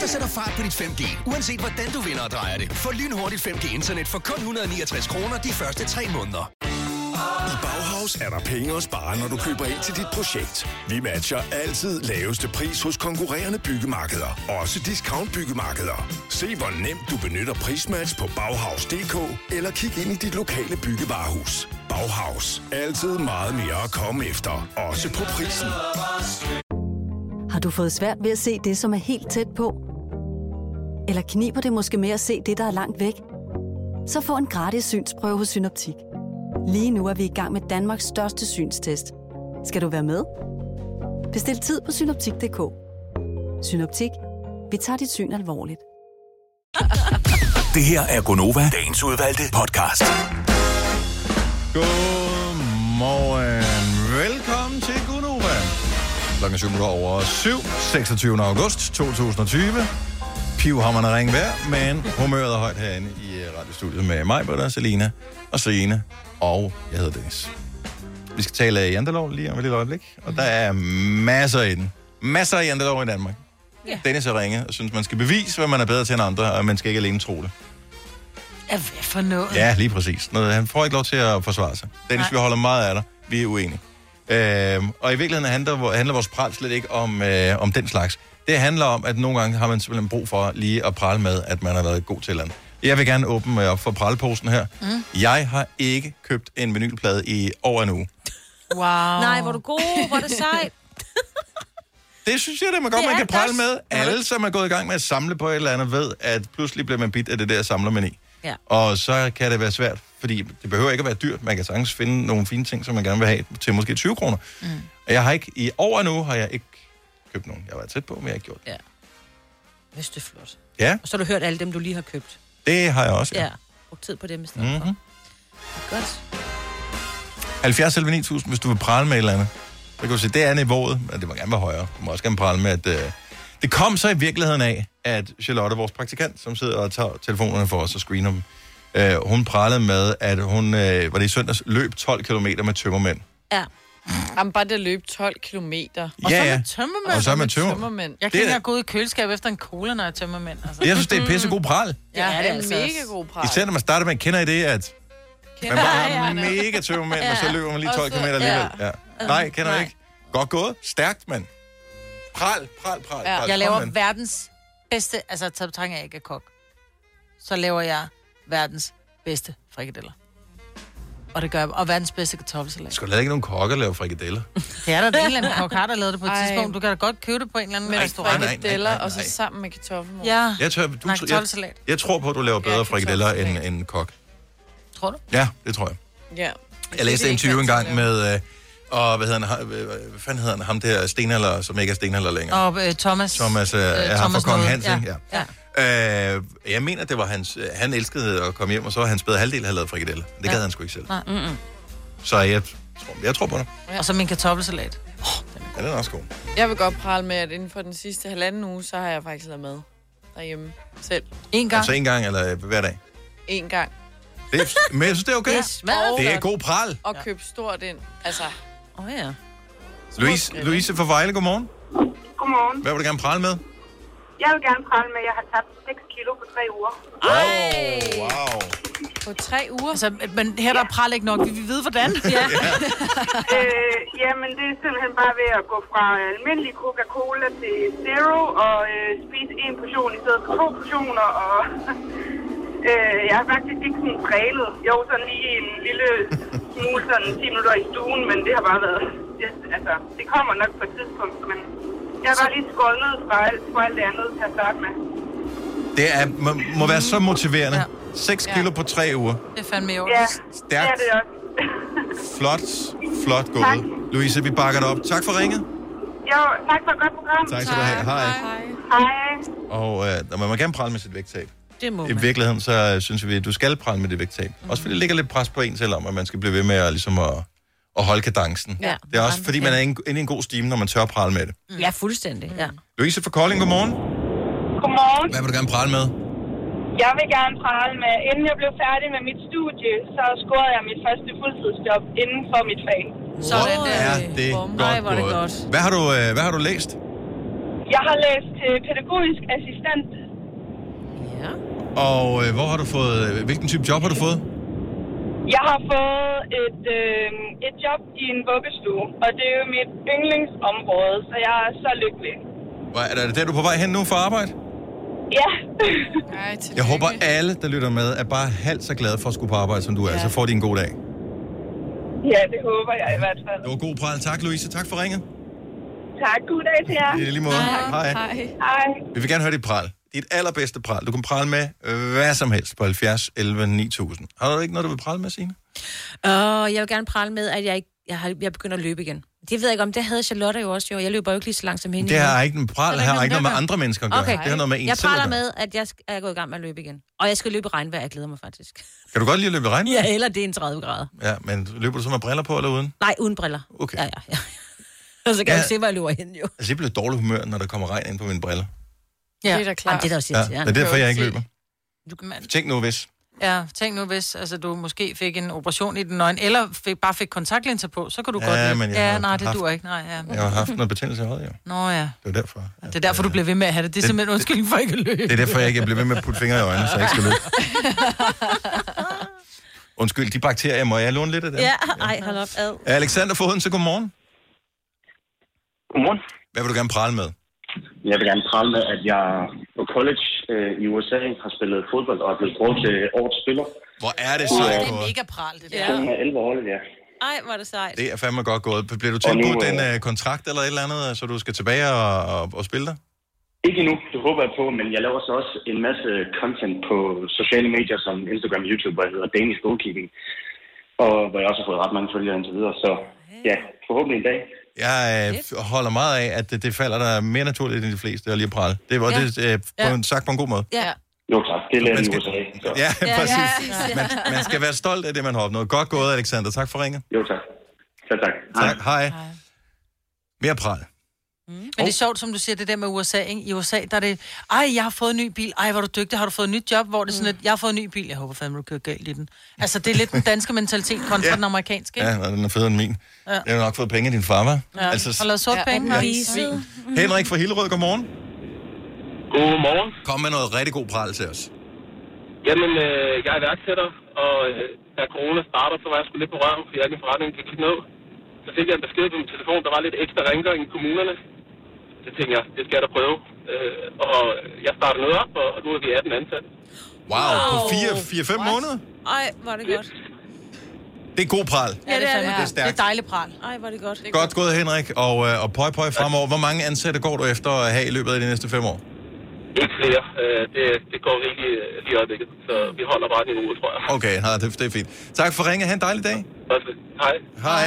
sætter fart på dit 5G, uanset hvordan du vinder og drejer det. Få lynhurtigt 5G-internet for kun 169 kroner de første 3 måneder. I Bauhaus er der penge at spare, når du køber ind til dit projekt. Vi matcher altid laveste pris hos konkurrerende byggemarkeder. Også discount byggemarkeder. Se hvor nemt du benytter prismatch på Bauhaus.dk eller kig ind i dit lokale byggevarehus. Bauhaus. Altid meget mere at komme efter. Også på prisen. Har du fået svært ved at se det, som er helt tæt på? Eller kniber det måske med at se det, der er langt væk? Så få en gratis synsprøve hos Synoptik. Lige nu er vi i gang med Danmarks største synstest. Skal du være med? Bestil tid på synoptik.dk. Synoptik. Vi tager dit syn alvorligt. Det her er Gonova, dagens udvalgte podcast. Godmorgen. Velkommen til Gonova. Klokken 7:07, 26. august 2020. Pivhammerne ring hver, men humøret er højt herinde i radiostudiet med mig, Britta, Selina og Signe, og jeg hedder Dennis. Vi skal tale af jantelov lige om et lille øjeblik, og der er masser i den. Masser af jantelov i Danmark. Ja. Dennis har ringet og synes, man skal bevise, hvad man er bedre til end andre, og man skal ikke alene tro det. Hvad for noget? Ja, lige præcis. Han får ikke lov til at forsvare sig. Dennis, vi holder meget af dig. Vi er uenige. Og i virkeligheden handler vores pral slet ikke om den slags. Det handler om, at nogle gange har man simpelthen brug for lige at prale med, at man har været god til andet. Jeg vil gerne åbne op for pralposen her. Jeg har ikke købt en vinylplade i over en uge. Wow. Nej, hvor er du god, hvor er det sejt. Det synes jeg, man kan prale med. Alle, som er gået i gang med at samle på et eller andet, ved, at pludselig bliver man bidt af det der samlermani. Ja. Og så kan det være svært, fordi det behøver ikke at være dyrt. Man kan sagtens finde nogle fine ting, som man gerne vil have til måske 20 kroner. Og jeg har ikke, i over en uge har jeg ikke købt nogen. Jeg har været tæt på, men jeg har ikke gjort det. Ja. Det er flot. Ja. Og så har du hørt alle dem, du lige har købt. Det har jeg også, ja. Brugt tid på dem i stedet for. Godt. 70-9000, hvis du vil prale med et eller andet. Så kan du sige, det er niveauet, men det må gerne være højere. Du må også gerne prale med, at det kom så i virkeligheden af, at Charlotte, vores praktikant, som sidder og tager telefonerne for os og screener dem, hun pralede med, at hun, var det i søndags, løb 12 kilometer med tømmermænd. Ja. Jamen, bare det løb 12 kilometer. Og så med tømmermænd. Og så med tømmermænd. Jeg kan ikke have gået i køleskab efter en cola, når jeg er tømmermænd. Altså. Jeg synes, det er pissegod pral. Ja, det er altså mega god pral. Især når man starter med, kender I det, at man bare har mega tømmermænd, og så løber man lige 12 kilometer alligevel. Ja. Nej, kender I ikke? Godt gået. Stærkt, mand. Pral. Ja. Jeg laver verdens bedste, altså taget betragtning af, at jeg ikke er kok. Så laver jeg verdens bedste frikadeller. Og det gør jeg. Og verdens bedste kartoffelsalat. Skal du lade ikke nogen kokker lave frikadeller? Det er der en eller anden kok, der lavede det på et tidspunkt. Du kan da godt købe det på en eller anden restaurant. Frikadeller, og så sammen med kartoffelmos. Ja, kartoffelsalat. Jeg tror på, at du laver bedre frikadeller end kok. Tror du? Ja, det tror jeg. Ja. Jeg læste en interview engang med... Og hvad fanden hedder han? Ham der stenalder, som ikke er stenalder længere. Og Thomas. Thomas er ham fra Kong Hans, ikke? Ja. Jeg mener, det var hans... Han elskede at komme hjem, og så hans bedre halvdel havde lavet frikadeller. Det gad han sgu ikke selv. Så jeg tror på det. Ja. Og så min kartoffelsalat. Den er også god. Jeg vil godt prale med, at inden for den sidste 1,5 uge, så har jeg faktisk lavet mad derhjemme selv. En gang? Altså en gang, eller hver dag? En gang. Men jeg synes, det er okay. Det er god pral. Og købe stort ind. Altså... ja. Louise fra Vejle, godmorgen. Godmorgen. Hvad vil du gerne prale med? Jeg vil gerne prale med, at jeg har tabt 6 kilo på 3 uger. Wow. På 3 uger? Altså, men her der er pral ikke nok. Vi vil vide, hvordan. Jamen, det er simpelthen bare ved at gå fra almindelig Coca-Cola til Zero og spise 1 portion i stedet for 2 portioner. Og jeg har faktisk ikke sådan drælet. Jo, sådan lige en lille smule, sådan 10 minutter i stuen, men det har bare været... Altså, det kommer nok på et tidspunkt, men jeg har bare lige skåret ned fra alt det andet til at starte med. Det må være så motiverende. 6 kilo på 3 uger. Det er fandme i år. Ja, stærkt. det er det også. Flot gået. Tak. Louise, vi bakker dig op. Tak for ringet. Jo, tak for et godt program. Tak skal du have. Hej. Og man må gerne prale med sit vægttab. Det må I virkeligheden, så synes vi, at du skal prale med det vægttab. Også fordi det ligger lidt pres på en selv om, at man skal blive ved med at holde kadencen. Ja. Det er også fordi, man er inde i en god stime, når man tør prale med det. Ja, fuldstændig. Ja. Louise fra Kolding, godmorgen. Godmorgen. Hvad vil du gerne prale med? Jeg vil gerne prale med, inden jeg blev færdig med mit studie, så scorede jeg mit første fuldtidsjob inden for mit fag. Sådan der. Ja, det er godt. Det godt. Hvad har du læst? Jeg har læst til pædagogisk assistent. Ja. Og hvor har du fået... Hvilken type job har du fået? Jeg har fået et job i en vuggestue, og det er jo mit yndlingsområde, så jeg er så lykkelig. Er det der, du er på vej hen nu for arbejde? Ja. Jeg håber, alle, der lytter med, er bare halvt så glade for at skulle på arbejde, som du er. Så får de en god dag. Ja, det håber jeg i hvert fald. Det var god pral. Tak, Louise. Tak for ringet. Tak. God dag til jer. I lige måde. Hej. Hej. Vi vil gerne høre dit pral. Dit allerbedste pral. Du kan prale med hvad som helst på 70 11 9000. Har du ikke noget, du vil prale med, Signe? Jeg vil gerne prale med, at jeg begynder at løbe igen. Det ved jeg ikke om, det havde Charlotte jo også jo. Jeg løber jo ikke lige så langt som hende. Det har ikke en pral, har ikke noget med andre mennesker at gøre. Okay. Det har noget med en jeg selv at praler gøre. med, at jeg er gået i gang med at løbe igen. Og jeg skal løbe i regnvejr, jeg glæder mig faktisk. Kan du godt lide at løbe i regnvejr? Ja, eller det er en 30 grader. Ja, men løber du så med briller på eller uden? Nej, uden briller. Okay. Ja. Og så kan jeg se, hvor jeg løber hen jo. Altså, jeg bliver dårlig humør, når der kommer regn ind på mine briller. Ja. Det er da klart. Jamen, det er da også irriterende. Det er derfor, jeg ikke løber. Man... Tænk nu hvis. Ja, tænk nu hvis du måske fik en operation i den øjne, eller bare fik kontaktlinser på, så kan du godt men det duer ikke. Nej, ja. Jeg har haft noget betændelse i øjet, jo. Nå ja. Det er derfor. Det er derfor, du bliver ved med at have det. Det er simpelthen undskyldning for ikke at løbe. Det er derfor, jeg ikke bliver ved med at putte fingre i øjnene, så jeg ikke skal løbe. Undskyld, de bakterier, må jeg låne lidt af dem? Ja, ej, hold op. Ad. Alexander Foden, så godmorgen. Godmorgen. Hvad vil du gerne prale med? Jeg vil gerne prale med, at jeg på college i USA har spillet fodbold og er blevet brugt til årets spiller. Hvor er det sejt gået? Det er mega pral, det der. 11 holdet, ja. Ej, hvor er det sejt. Det er fandme godt gået. Bliver du tilbudt en kontrakt eller et eller andet, så du skal tilbage og spille der? Ikke endnu, det håber jeg på, men jeg laver så også en masse content på sociale medier som Instagram og YouTube, hvor jeg hedder Danish Goalkeeping, og hvor jeg også har fået ret mange følgere indtil videre, så ja, forhåbentlig en dag. Jeg holder meget af, at det falder der mere naturligt end de fleste, at lige at prale. Det var sagt på en god måde. Ja. Jo tak, det lærer i USA. Så. Ja, præcis. Man skal være stolt af det, man har opnået. Godt gået, Alexander. Tak for ringet. Jo tak. Tak. Hej. Mere pral. Men det er sjovt, som du siger, det der med USA, ikke? I USA, der er det, jeg har fået en ny bil. Ej, hvor er du dygtig, har du fået et nyt job? Hvor det er sådan, at jeg har fået en ny bil. Jeg håber fandme, du kører galt i den. Altså, det er lidt den danske mentalitet kontra den amerikanske, ikke? Ja, den er federe end min. Ja. Jeg har nok fået penge af din far, hva'? Ja, altså, og lavet sort penge. Henrik fra Hillerød, godmorgen. Godmorgen. Kom med noget rigtig god pral til os. Jamen, jeg er iværksætter, og da corona starter, så var jeg sgu lidt på røven, fordi jeg ikke en forretning kan kigge ned. Så fik jeg en besked på min telefon, der var lidt ekstra rengøring i kommunerne. Så tænkte jeg, det skal jeg da prøve. Og jeg startede noget op, og nu er vi 18 ansatte. Wow, på 4-5 måneder? Ej, var det godt. Det er god pral. Ja, det er det. Det er dejligt pral. Ej, var det godt. Godt gået, Henrik, og pøj fremover. Hvor mange ansatte går du efter at have i løbet af de næste 5 år? Ikke flere. Det går ikke lige i øjeblikket, så vi holder bare niveauet, tror jeg. Okay, det er fint. Tak for ringet. Ha' en dejlig dag. Hej. Hej.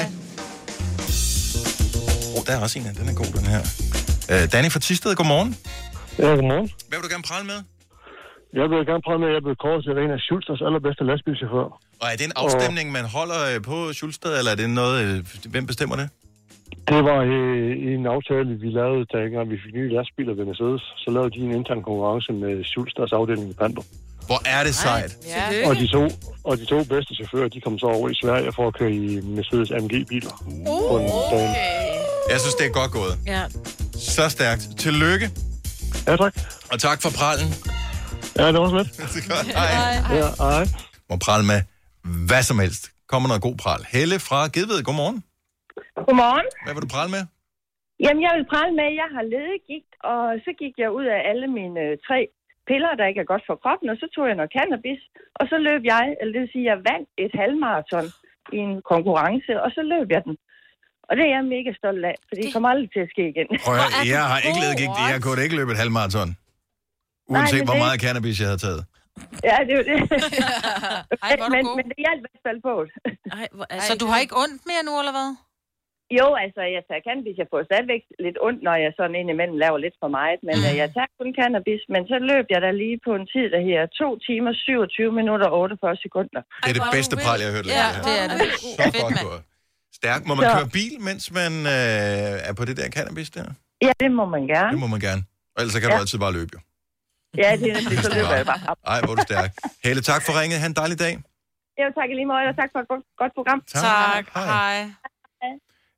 Der er også en af. Den er god, den her. Danny fra Thisted, godmorgen. Ja, godmorgen. Hvad vil du gerne prale med? Jeg vil gerne prale med, at jeg blev kåret til en af Schulsters allerbedste lastbilchauffør. Og er det en afstemning, man holder på Schulsted, eller er det noget... Hvem bestemmer det? Det var en aftale, vi lavede, da vi fik nye lastbiler ved Mercedes. Så lavede de en intern konkurrence med Schulsters afdeling i Pandrup. Hvor er det sejt. Ja. Og de to bedste chauffører, de kom så over i Sverige for at køre i Mercedes AMG-biler. Jeg synes, det er godt gået. Ja. Så stærkt. Tillykke. Ja, tak. Og tak for pralen. Ja, det var også lidt. Det er godt. Hej. Ja, hej. Må prale med hvad som helst. Kommer noget god pral. Helle fra Gedved, godmorgen. Godmorgen. Hvad vil du prale med? Jamen, jeg vil prale med, at jeg har ledegigt, og så gik jeg ud af alle mine 3 piller, der ikke er godt for kroppen, og så tog jeg noget cannabis, og så løb jeg, eller det vil sige, jeg vandt et halvmarathon i en konkurrence, og så løb jeg den. Og det er jeg mega stolt af, for det kommer aldrig til at ske igen. Jeg har ikke ledegigt. Jeg kunne ikke løbe et halvmarathon. Uanset hvor meget cannabis jeg havde taget. Ja, det er jo det. Men det hjalp i hvert fald på. Så du har ikke ondt mere nu, eller hvad? Jo, altså, jeg tager cannabis. Jeg får stadigvæk lidt ondt, når jeg sådan indimellem laver lidt for meget. Men jeg tager kun cannabis. Men så løb jeg da lige på en tid, der her 2 timer, 27 minutter og 48 sekunder. Det er det bedste pral, jeg har hørt. Ja, det er det. Så godt gået. Stærkt. Må man køre bil, mens man er på det der cannabis der? Ja, det må man gerne. Det må man gerne. Og ellers så kan du altid bare løbe, jo. Ja, det er det. Så løber jeg bare op. Ej, hvor er du stærk. Helle, tak for ringet. Ha' en dejlig dag. Jo, tak i lige måde, og tak for et godt program. Tak. Hej.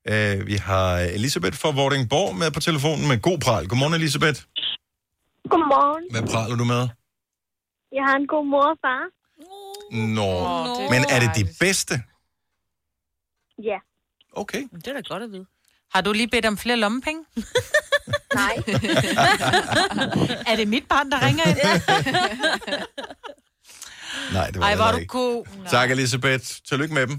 Vi har Elisabeth fra Vordingborg med på telefonen med god pral. Godmorgen, Elisabeth. Godmorgen. Hvad praler du med? Jeg har en god mor og far. Nå. Men er det de bedste? Ja. Okay. Det er da godt at vide. Har du lige bedt om flere lommepenge? Nej. Er det mit barn, der ringer ind? Nej, det var Ej, hvor er det du ikke. god. Tak, Elisabeth. Tillykke med dem.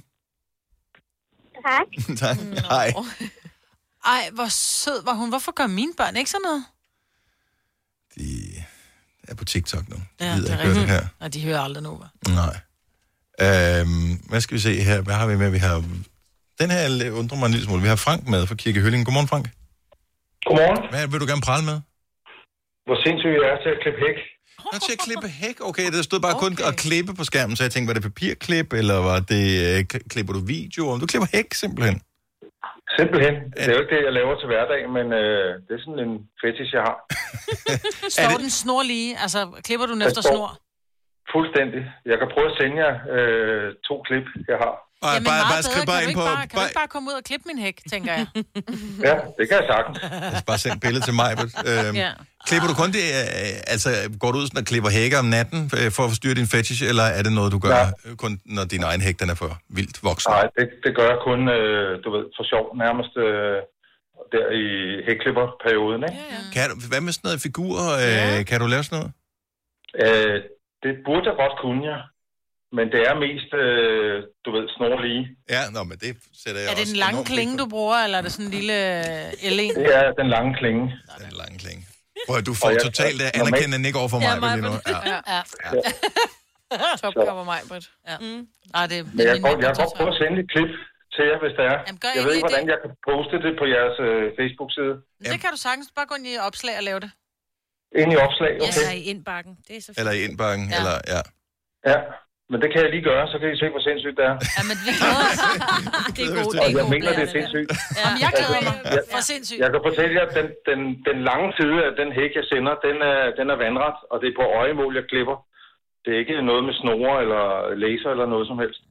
Tak. Tak. Hej. Ej, hvor sød var hun. Hvorfor gør mine børn ikke sådan noget? De er på TikTok nu. Ja, de det er ikke høre det her. Og de hører aldrig noget. Nej. Hvad skal vi se her? Hvad har vi med? Vi har... Den her undrer mig en lille smule. Vi har Frank med fra Kirke Hølling. Godmorgen, Frank. Godmorgen. Hvad vil du gerne prale med? Hvor sindssygt jeg er til at klippe hæk. Nå, til at klippe hæk? Okay, der stod bare kun at klippe på skærmen, så jeg tænkte, var det papirklip, eller var det... klipper du video? Du klipper hæk, simpelthen. Simpelthen. Det er jo ikke det, jeg laver til hverdag, men det er sådan en fetish, jeg har. Står den snor lige? Altså, klipper du den efter snor? Fuldstændig. Jeg kan prøve at sende jer 2 klip, jeg har. Jamen, bare skriv bare ind på... Kan du ikke bare komme ud og klippe min hæk, tænker jeg? Ja, det kan jeg sagtens. Jeg skal bare sende et billede til mig. Ja. Klipper du kun det... altså, går du ud sådan og klipper hækker om natten for at forstyrre din fetish, eller er det noget, du gør kun, når din egen hæk den er for vildt voksen? Nej, det gør jeg kun, du ved, for sjov nærmest der i hækklipperperioden, ikke? Ja. Hvad med sådan noget figur? Kan du lave sådan noget? Det burde jeg godt kunne, ja. Men det er mest, du ved, snorlige. Ja, men det sætter jeg også. Er det den lange klinge, du bruger, eller er det sådan en lille L1? Det er den lange klinge. Den lange klinge. Prøv at du får totalt anerkendende ikke over for mig lige nu. Ja. Top cover mig, Britt. Ja. Men jeg kan godt prøve at sende et klip til jer, hvis der er. Jeg ved ikke, hvordan jeg kan poste det på jeres Facebook-side. Det kan du sagtens. Bare gå ind i opslag og lave det. Ind i opslag, okay. Eller i indbakken. Det er så fint. Eller i indbakken, eller Ja, men det kan jeg lige gøre, så kan I se, hvor sindssygt det er. Ja, men vi glæder os. Det er godt. Og jeg mener, det er sindssygt. Jamen, jeg glæder mig. For sindssygt. Jeg kan fortælle jer, at den lange side af den hæk, jeg sender, den er vandret, og det er på øjemål, jeg klipper. Det er ikke noget med snore eller laser eller noget som helst.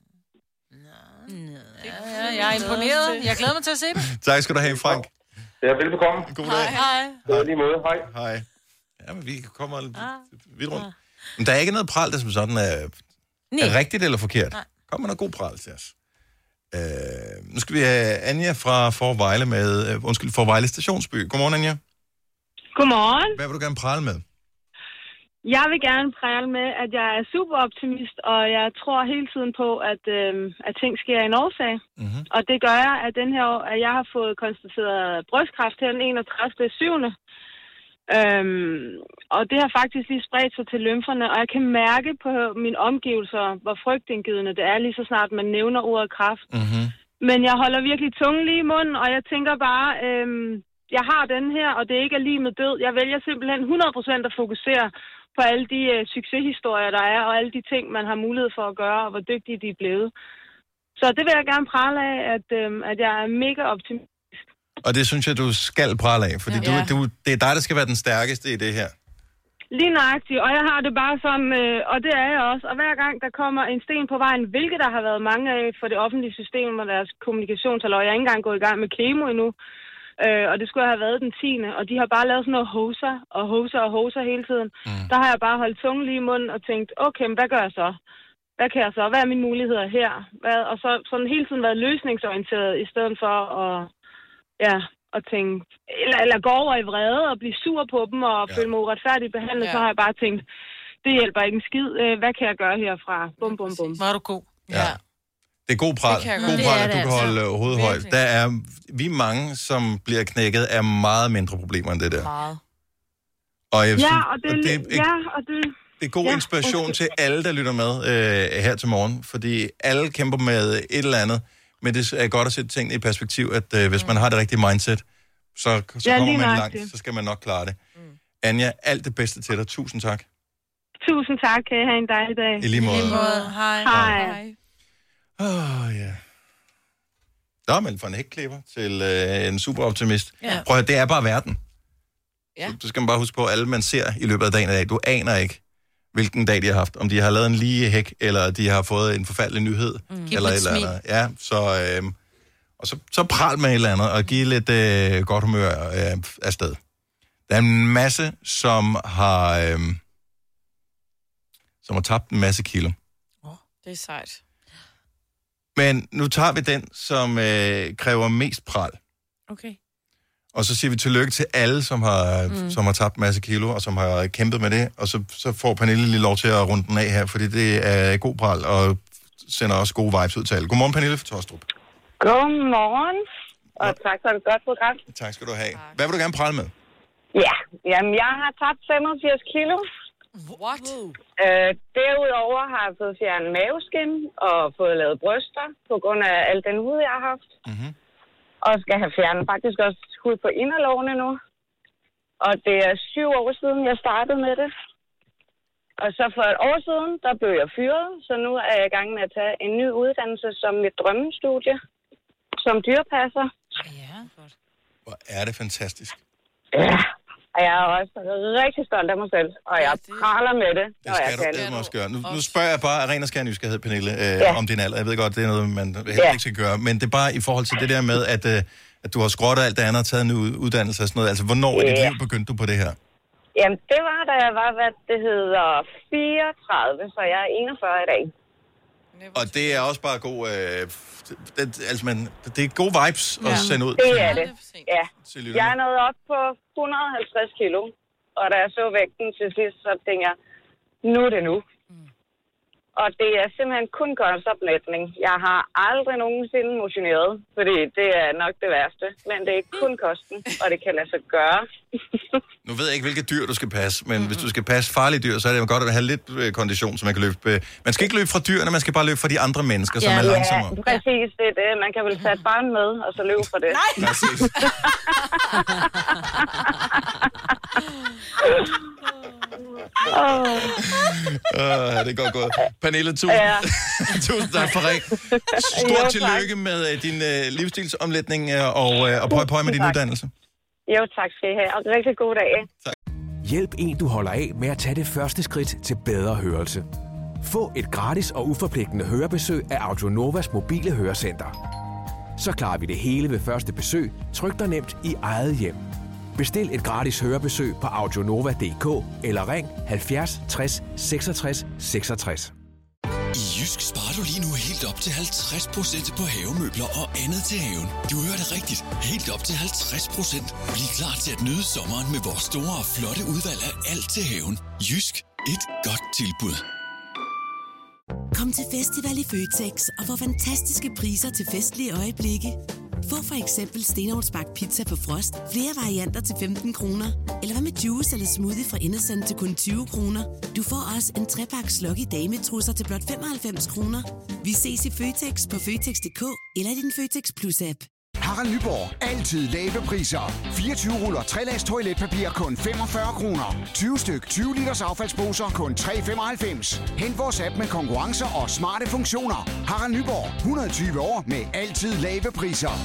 Ja, jeg er imponeret. Jeg glæder mig til at se det. Tak skal du have, Frank. Ja, velbekomme. God dag. Hej. Ja, lige måde. Hej. Hej. Ja, men vi kommer vidt rundt. Men der er ikke noget pral, der som sådan er rigtigt eller forkert. Kom med noget god pral til os. Nu skal vi have Anja fra Forvejle med... Forvejle Stationsby. Godmorgen, Anja. Godmorgen. Hvad vil du gerne prale med? Jeg vil gerne prale med, at jeg er super optimist, og jeg tror hele tiden på, at ting sker i en årsag. Mm-hmm. Og det gør jeg, at den her år, at jeg har fået konstateret brystkræft her den 31.7. Og det har faktisk lige spredt sig til lymferne, og jeg kan mærke på mine omgivelser, hvor frygtindgivende det er, lige så snart man nævner ordet kræft. Mm-hmm. Men jeg holder virkelig tungen lige i munden, og jeg tænker bare, jeg har den her, og det ikke er lige med død. Jeg vælger simpelthen 100% at fokusere på alle de succeshistorier, der er, og alle de ting, man har mulighed for at gøre, og hvor dygtige de er blevet. Så det vil jeg gerne prale af, at jeg er mega optimist. Og det synes jeg, du skal prale af, fordi det er dig, der skal være den stærkeste i det her. Lige nøjagtigt, og jeg har det bare sådan, og det er jeg også. Og hver gang der kommer en sten på vejen, hvilket der har været mange af for det offentlige system og deres kommunikationshalløj, jeg er ikke engang gået i gang med kemo endnu, og det skulle have været den 10. Og de har bare lavet sådan noget hoser hele tiden. Der har jeg bare holdt tungen lige i munden og tænkt, okay, men hvad gør jeg så? Hvad kan jeg så? Hvad er mine muligheder her? Og så sådan hele tiden været løsningsorienteret, i stedet for at tænke, eller gå over i vrede og blive sur på dem og føle mig uretfærdigt behandlet, så har jeg bare tænkt, det hjælper ikke en skid. Hvad kan jeg gøre herfra? Bum, bum, bum. Var du god? Ja. Det er god pral. God pral, at du kan holde hovedet højt. Vi er mange, som bliver knækket af meget mindre problemer end det der. Meget. Og jeg synes, det er god inspiration til alle, der lytter med her til morgen, fordi alle kæmper med et eller andet, men det er godt at sætte tingene i perspektiv, at hvis man har det rigtige mindset, så kommer man langt, så skal man nok klare det. Anja, alt det bedste til dig. Tusind tak. Tusind tak. Kan I have en dejlig dag. I lige måde. Hej. Ja. Nå, men fra en hækklipper til en superoptimist. Prøv at det er bare verden. Så skal man bare huske på, at alle man ser i løbet af dagen i dag, du aner ikke, hvilken dag de har haft. Om de har lavet en lige hæk, eller de har fået en forfærdelig nyhed. Eller et eller andet. Ja, så... Og så pral med et eller andet, og give lidt godt humør afsted. Der er en masse, som har tabt en masse kilo. Det er sejt. Men nu tager vi den, som kræver mest pral. Okay. Og så siger vi tillykke til alle, som har tabt en masse kilo, og som har kæmpet med det. Og så får Pernille lige lov til at runde den af her, fordi det er god pral, og sender også gode vibes ud til alle. Godmorgen, Pernille fra Tostrup. Godmorgen, og tak for et godt program. Tak skal du have. Hvad vil du gerne prale med? Ja, jamen jeg har tabt 85 kilo. What? Derudover har jeg fået fjernet maveskin og fået lavet bryster på grund af al den hud, jeg har haft. Mm-hmm. Og skal have fjernet faktisk også hud på inderlovene nu. Og det er 7 år siden, jeg startede med det. Og så for et år siden, der blev jeg fyret, så nu er jeg i gang med at tage en ny uddannelse som mit drømmestudie, som dyrepasser. Ja, godt. Hvor er det fantastisk. Ja, og jeg er også rigtig stolt af mig selv, og jeg praler med det. Det skal du også gøre. Nu spørger jeg bare af ren og skær nysgerrighed, Pernille, om din alder. Jeg ved godt, det er noget, man helt ikke skal gøre, men det er bare i forhold til det der med, at du har skrottet alt det andet og taget en uddannelse og sådan noget. Altså, hvornår i dit liv begyndte du på det her? Jamen, det var, da jeg var, hvad det hedder, 34, så jeg er 41 i dag. Og det er også bare god... det er gode vibes at sende ud. Det er det, ja. Jeg er nået op på 150 kilo, og da jeg så vægten til sidst, så tænkte jeg, nu er det nu. Og det er simpelthen kun kostopmætning. Jeg har aldrig nogensinde motioneret, fordi det er nok det værste. Men det er kun kosten, og det kan lade sig gøre. Nu ved jeg ikke, hvilke dyr du skal passe, men hvis du skal passe farlige dyr, så er det jo godt at have lidt kondition, så man kan løbe. Man skal ikke løbe fra dyrene, man skal bare løbe fra de andre mennesker, som er langsommere. Ja, præcis. Det er det. Man kan vel tage et barn med, og så løbe fra det. Nej! Præcis. Det er godt gået. Pernille, tusind tak for ring. Stort tillykke med din livsstilsomlægning og pøj med din uddannelse. Jo, tak skal I have, og rigtig god dag. Tak. Hjælp en, du holder af med at tage det første skridt til bedre hørelse. Få et gratis og uforpligtende hørebesøg af Audionovas mobile hørecenter. Så klarer vi det hele ved første besøg, tryk dig nemt i eget hjem. Bestil et gratis hørebesøg på audionova.dk eller ring 70 60 66 66. I Jysk sparer du lige nu helt op til 50% på havemøbler og andet til haven. Du hører det rigtigt. Helt op til 50%. Bliv klar til at nyde sommeren med vores store og flotte udvalg af alt til haven. Jysk. Et godt tilbud. Kom til festival i Føtex og få fantastiske priser til festlige øjeblikke. Få for eksempel stenovnsbagt pizza på frost, flere varianter til 15 kroner. Eller hvad med juice eller smoothie fra Innocent til kun 20 kroner. Du får også en 3-pakke Sluggy dametrusser til blot 95 kroner. Vi ses i Føtex på Føtex.dk eller i din Føtex Plus-app. Harald Nyborg. Altid lave priser. 24 ruller 3-lags toiletpapir kun 45 kroner. 20 styk 20 liters affaldsposer kun 3,95. Hent vores app med konkurrencer og smarte funktioner. Harald Nyborg. 120 år med altid lave priser.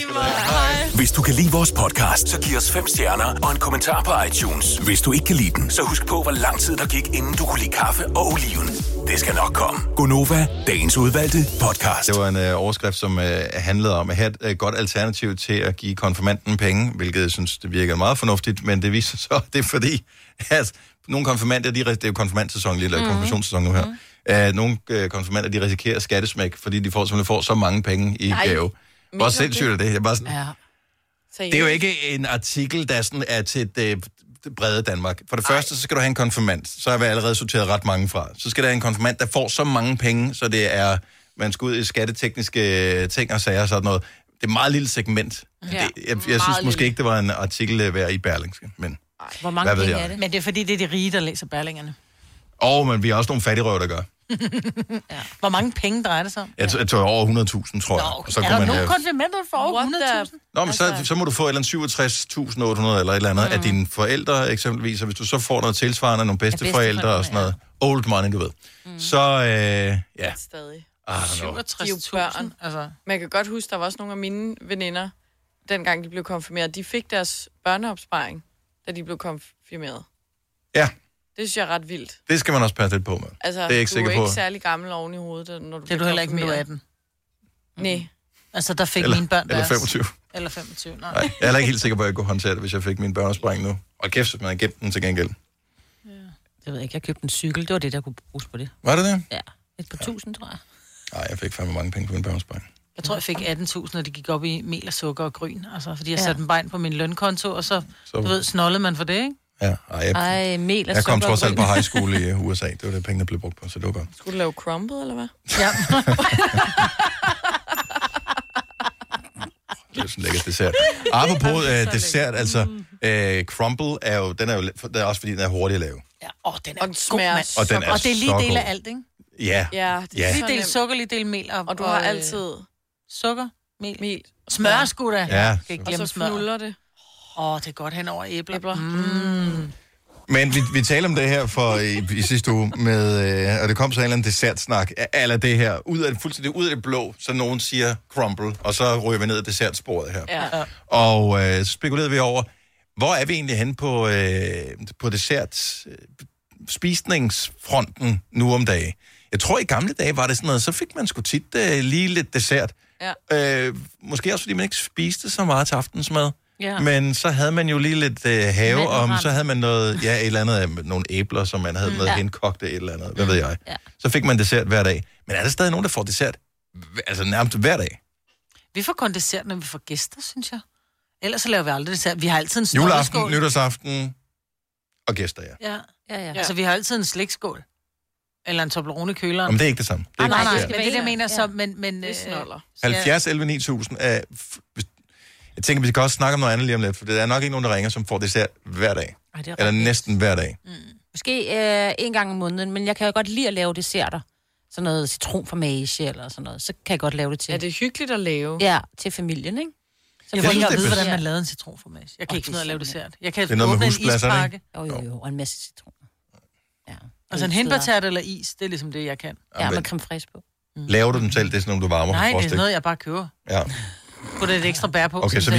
Hvis du kan lide vores podcast, så giv os 5 stjerner og en kommentar på iTunes. Hvis du ikke kan lide den, så husk på, hvor lang tid der gik, inden du kunne lide kaffe og oliven. Det skal nok komme. Gonova, dagens udvalgte podcast. Det var en overskrift, som handlede om at have et godt alternativ til at give konfirmanden penge, hvilket jeg synes, det virker meget fornuftigt, men det viser så, det er fordi, at nogle konfirmander, det er jo konfirmandsæson lige, eller konfirmationssæson nu her. Nogle konfirmander, de risikerer skattesmæk, fordi de får så mange penge i gave. Hvor sindssygt er det? Jeg bare sådan, det er jo ikke en artikel, der sådan er til det brede Danmark. For det første, så skal du have en konfirmand. Så har vi allerede sorteret ret mange fra. Så skal der have en konfirmand, der får så mange penge, så det er, man skal ud i skattetekniske ting og sager og sådan noget. Det er et meget lille segment. Ja, jeg synes måske ikke, det var en artikel værd i Berlingske, men hvor mange penge er det? Men det er fordi, det er de rige, der læser Berlingerne. Men vi har også nogle fattigrøver, der gør. Hvor mange penge drejer det sig om? Jeg tror over 100.000, tror jeg. Okay. Så er der nogen konfirmander for over 100.000? Nå, men så må du få et eller andet 67.800 eller et eller andet af dine forældre eksempelvis, og hvis du så får noget tilsvarende, nogle bedsteforældre og sådan noget, old money, du ved. Så, ja. Stadig. 67.000. Altså. Men jeg kan godt huske, der var også nogle af mine veninder, dengang de blev konfirmeret, de fik deres børneopsparing, da de blev konfirmeret. Ja. Det synes jeg er ret vildt. Det skal man også passe lidt på med. Altså, det er ikke du er ikke særlig gammel oven i hovedet, når du det er du heller ikke, når du er 18. Nej. Altså, der fik eller, mine børn eller 25. Eller 25, nej. Jeg er heller ikke helt sikker på, at jeg kunne håndtere det, hvis jeg fik min børnespring nu. Og kæft, hvis man havde gemt den til gengæld. Jeg ved ikke, jeg købte en cykel. Det var det, der kunne bruges på det. Var det det? Ja, et par tusind, tror jeg. Nej, jeg fik fandme mange penge på min børnespring. Jeg tror, jeg fik 18.000, når det gik op i mel og sukker og gryn. Altså, fordi jeg satte en bein på min lønkonto, og så du ved, snollede man for det, ikke? Ja, mel og jeg kom sukker trods alt på high school i USA. Det var det, pengene blev brugt på, så det var godt. Skulle du lave crumble, eller hvad? Ja. Det er sådan en lækker dessert. Apropos dessert, altså, crumble er jo, det er også fordi, den er hurtig at lave. Ja, den er og den smager og den er og det er lige så del af god. alt, ikke? Ja. Ja, det er lige del sukker, lige del mel. Og du har altid sukker, mel. Smør sgu da. Ja. Og så fnuller det. Det er godt hen over æbler. Men vi talte om det her for i sidste uge, med, og det kom så en eller anden dessertsnak, eller det her, fuldstændig ud af det blå, så nogen siger crumble, og så ryger vi ned ad dessertsporet her. Ja. Og så spekulerede vi over, hvor er vi egentlig henne på dessert spisningsfronten nu om dagen? Jeg tror, i gamle dage var det sådan noget, så fik man sgu tit lige lidt dessert. Ja. Måske også, fordi man ikke spiste så meget til aftensmad. Ja. Men så havde man jo lige lidt have, og så havde man noget, et eller andet, nogle æbler, som man havde med henkogte et eller andet, hvad ved jeg. Ja. Så fik man dessert hver dag. Men er der stadig nogen, der får dessert altså nærmest hver dag? Vi får kun dessert, når vi får gæster, synes jeg. Ellers så laver vi aldrig dessert. Vi har altid en Juleaften, snolleskål. nytårsaften og gæster, Ja. Altså, vi har altid en slikskål. Eller en Toblerone i køleren. Men det er ikke det samme. Det er Nej, ikke men det er det, jeg mener så, men... Det snoller. 70 11 9000 er... Jeg tænker, vi skal også snakke om noget andet lige om lidt, for der er nok ikke nogen, der ringer, som får dessert hver dag. Eller næsten hver dag. Måske en gang om måneden, men jeg kan jo godt lide at lave desserter. Sådan noget citronformage eller sådan noget. Så kan jeg godt lave det til. Ja, det er hyggeligt at lave. Ja, til familien, ikke? Så jeg får ikke at vide, hvordan man lavede en citronformage. Jeg kan ikke finde ud af at lave dessert. Jeg kan åbne en ispakke. Jo, og en masse citron. Ja. Altså en hindbærtert eller is, det er ligesom det, jeg kan. Ja, med creme fraiche på. Laver du dem selv? Det er sådan nogle, du varmer? Nej, det er noget, jeg bare køber. Ja. Putter et ekstra bær på, okay, så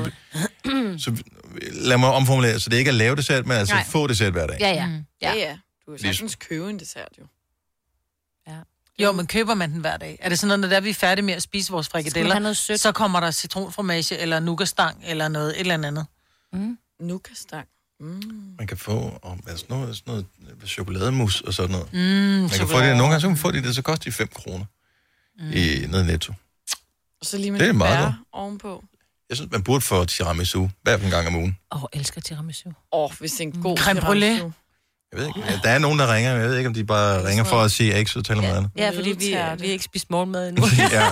lad mig omformulere, så det ikke er lave dessert, men altså få dessert hver dag. Ja. Du kan sagtens købe en dessert, jo. Jo, men køber man den hver dag? Er det sådan noget, når vi er færdige med at spise vores frikadeller, så kommer der citronformage, eller nougatstang, eller noget, et eller andet? Nougatstang. Man kan få sådan noget chokolademus og sådan noget. Man kan få det, nogle gange så kan man få det, så koster de 5 kroner i noget Netto. Og så lige med det er meget bær ovenpå. Jeg synes, man burde få tiramisu hver en gang om ugen. Elsker tiramisu. Hvis det er en god creme brûlée. Jeg ved ikke, der er nogen, der ringer, men jeg ved ikke, om de bare ringer for at sige, at jeg ikke så taler med andet. Ja, fordi vi ikke spist morgenmad endnu. Ja.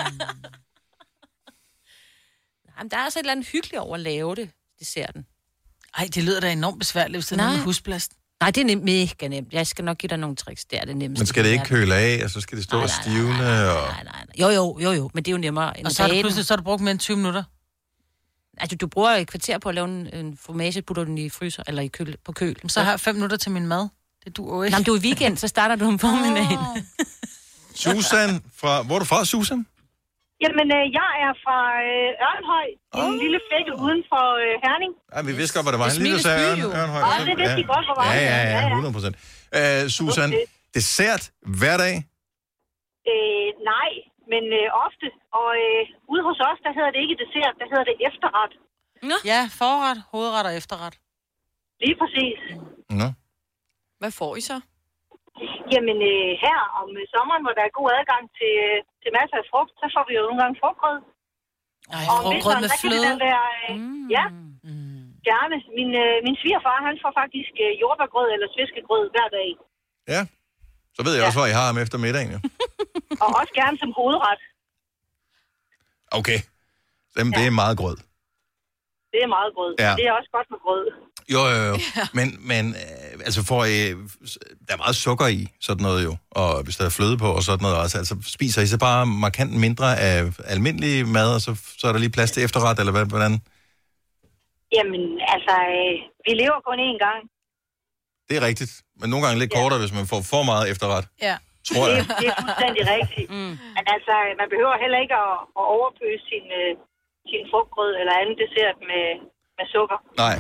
Jamen, der er altså et eller andet hyggeligt over at lave det, desserten. Ej, det lyder da enormt besværligt, hvis det er noget med husplast. Nej, det er mega nemt. Jeg skal nok give dig nogle tricks. Det er det nemmeste. Men skal det ikke køle af, og så skal det stå og stivne? Nej. Jo, men det er jo nemmere end og så har du brugt mere end 20 minutter? Altså, du bruger et kvarter på at lave en formage, putter den i fryser, eller på køl. Så har jeg 5 minutter til min mad. Det duer ikke. Nej, du er i weekend, så starter du om formiddagen. Susan, hvor er du fra, Susan? Jamen, jeg er fra Ørnhøj, en lille flække uden for Herning. Ja, vi vidste godt, hvad det var. En lille sag Ørnhøj. Det vidste I godt, hvor var det. Ja, 100%. Susan, dessert hver dag? Nej, men ofte. Og ude hos os, der hedder det ikke dessert, der hedder det efterret. Ja, forret, hovedret og efterret. Lige præcis. Nå. Hvad får I så? Jamen, her om sommeren, hvor der er god adgang til masser af frugt, så får vi jo nogle gange frugtgrød. Og frugtgrød med fløde? Ja, gerne. Min svigerfar, han får faktisk jordbærgrød eller sviskegrød hver dag. Ja, så ved jeg også, hvor I har ham efter middagen. Ja. Og også gerne som hovedret. Okay, det er meget grød. Det er meget grød. Ja. Det er også godt med grød. Jo. Men altså der er meget sukker i, sådan noget jo. Og hvis der er fløde på og sådan noget også. Altså spiser I så bare markant mindre af almindelig mad, og så er der lige plads til efterret, eller hvordan? Jamen, altså, vi lever kun én gang. Det er rigtigt. Men nogle gange lidt kortere, hvis man får for meget efterret. Ja. Tror jeg. Det er fuldstændig rigtigt. Men altså, man behøver heller ikke at overpøse sin frugtgrød eller anden dessert med sukker. Nej.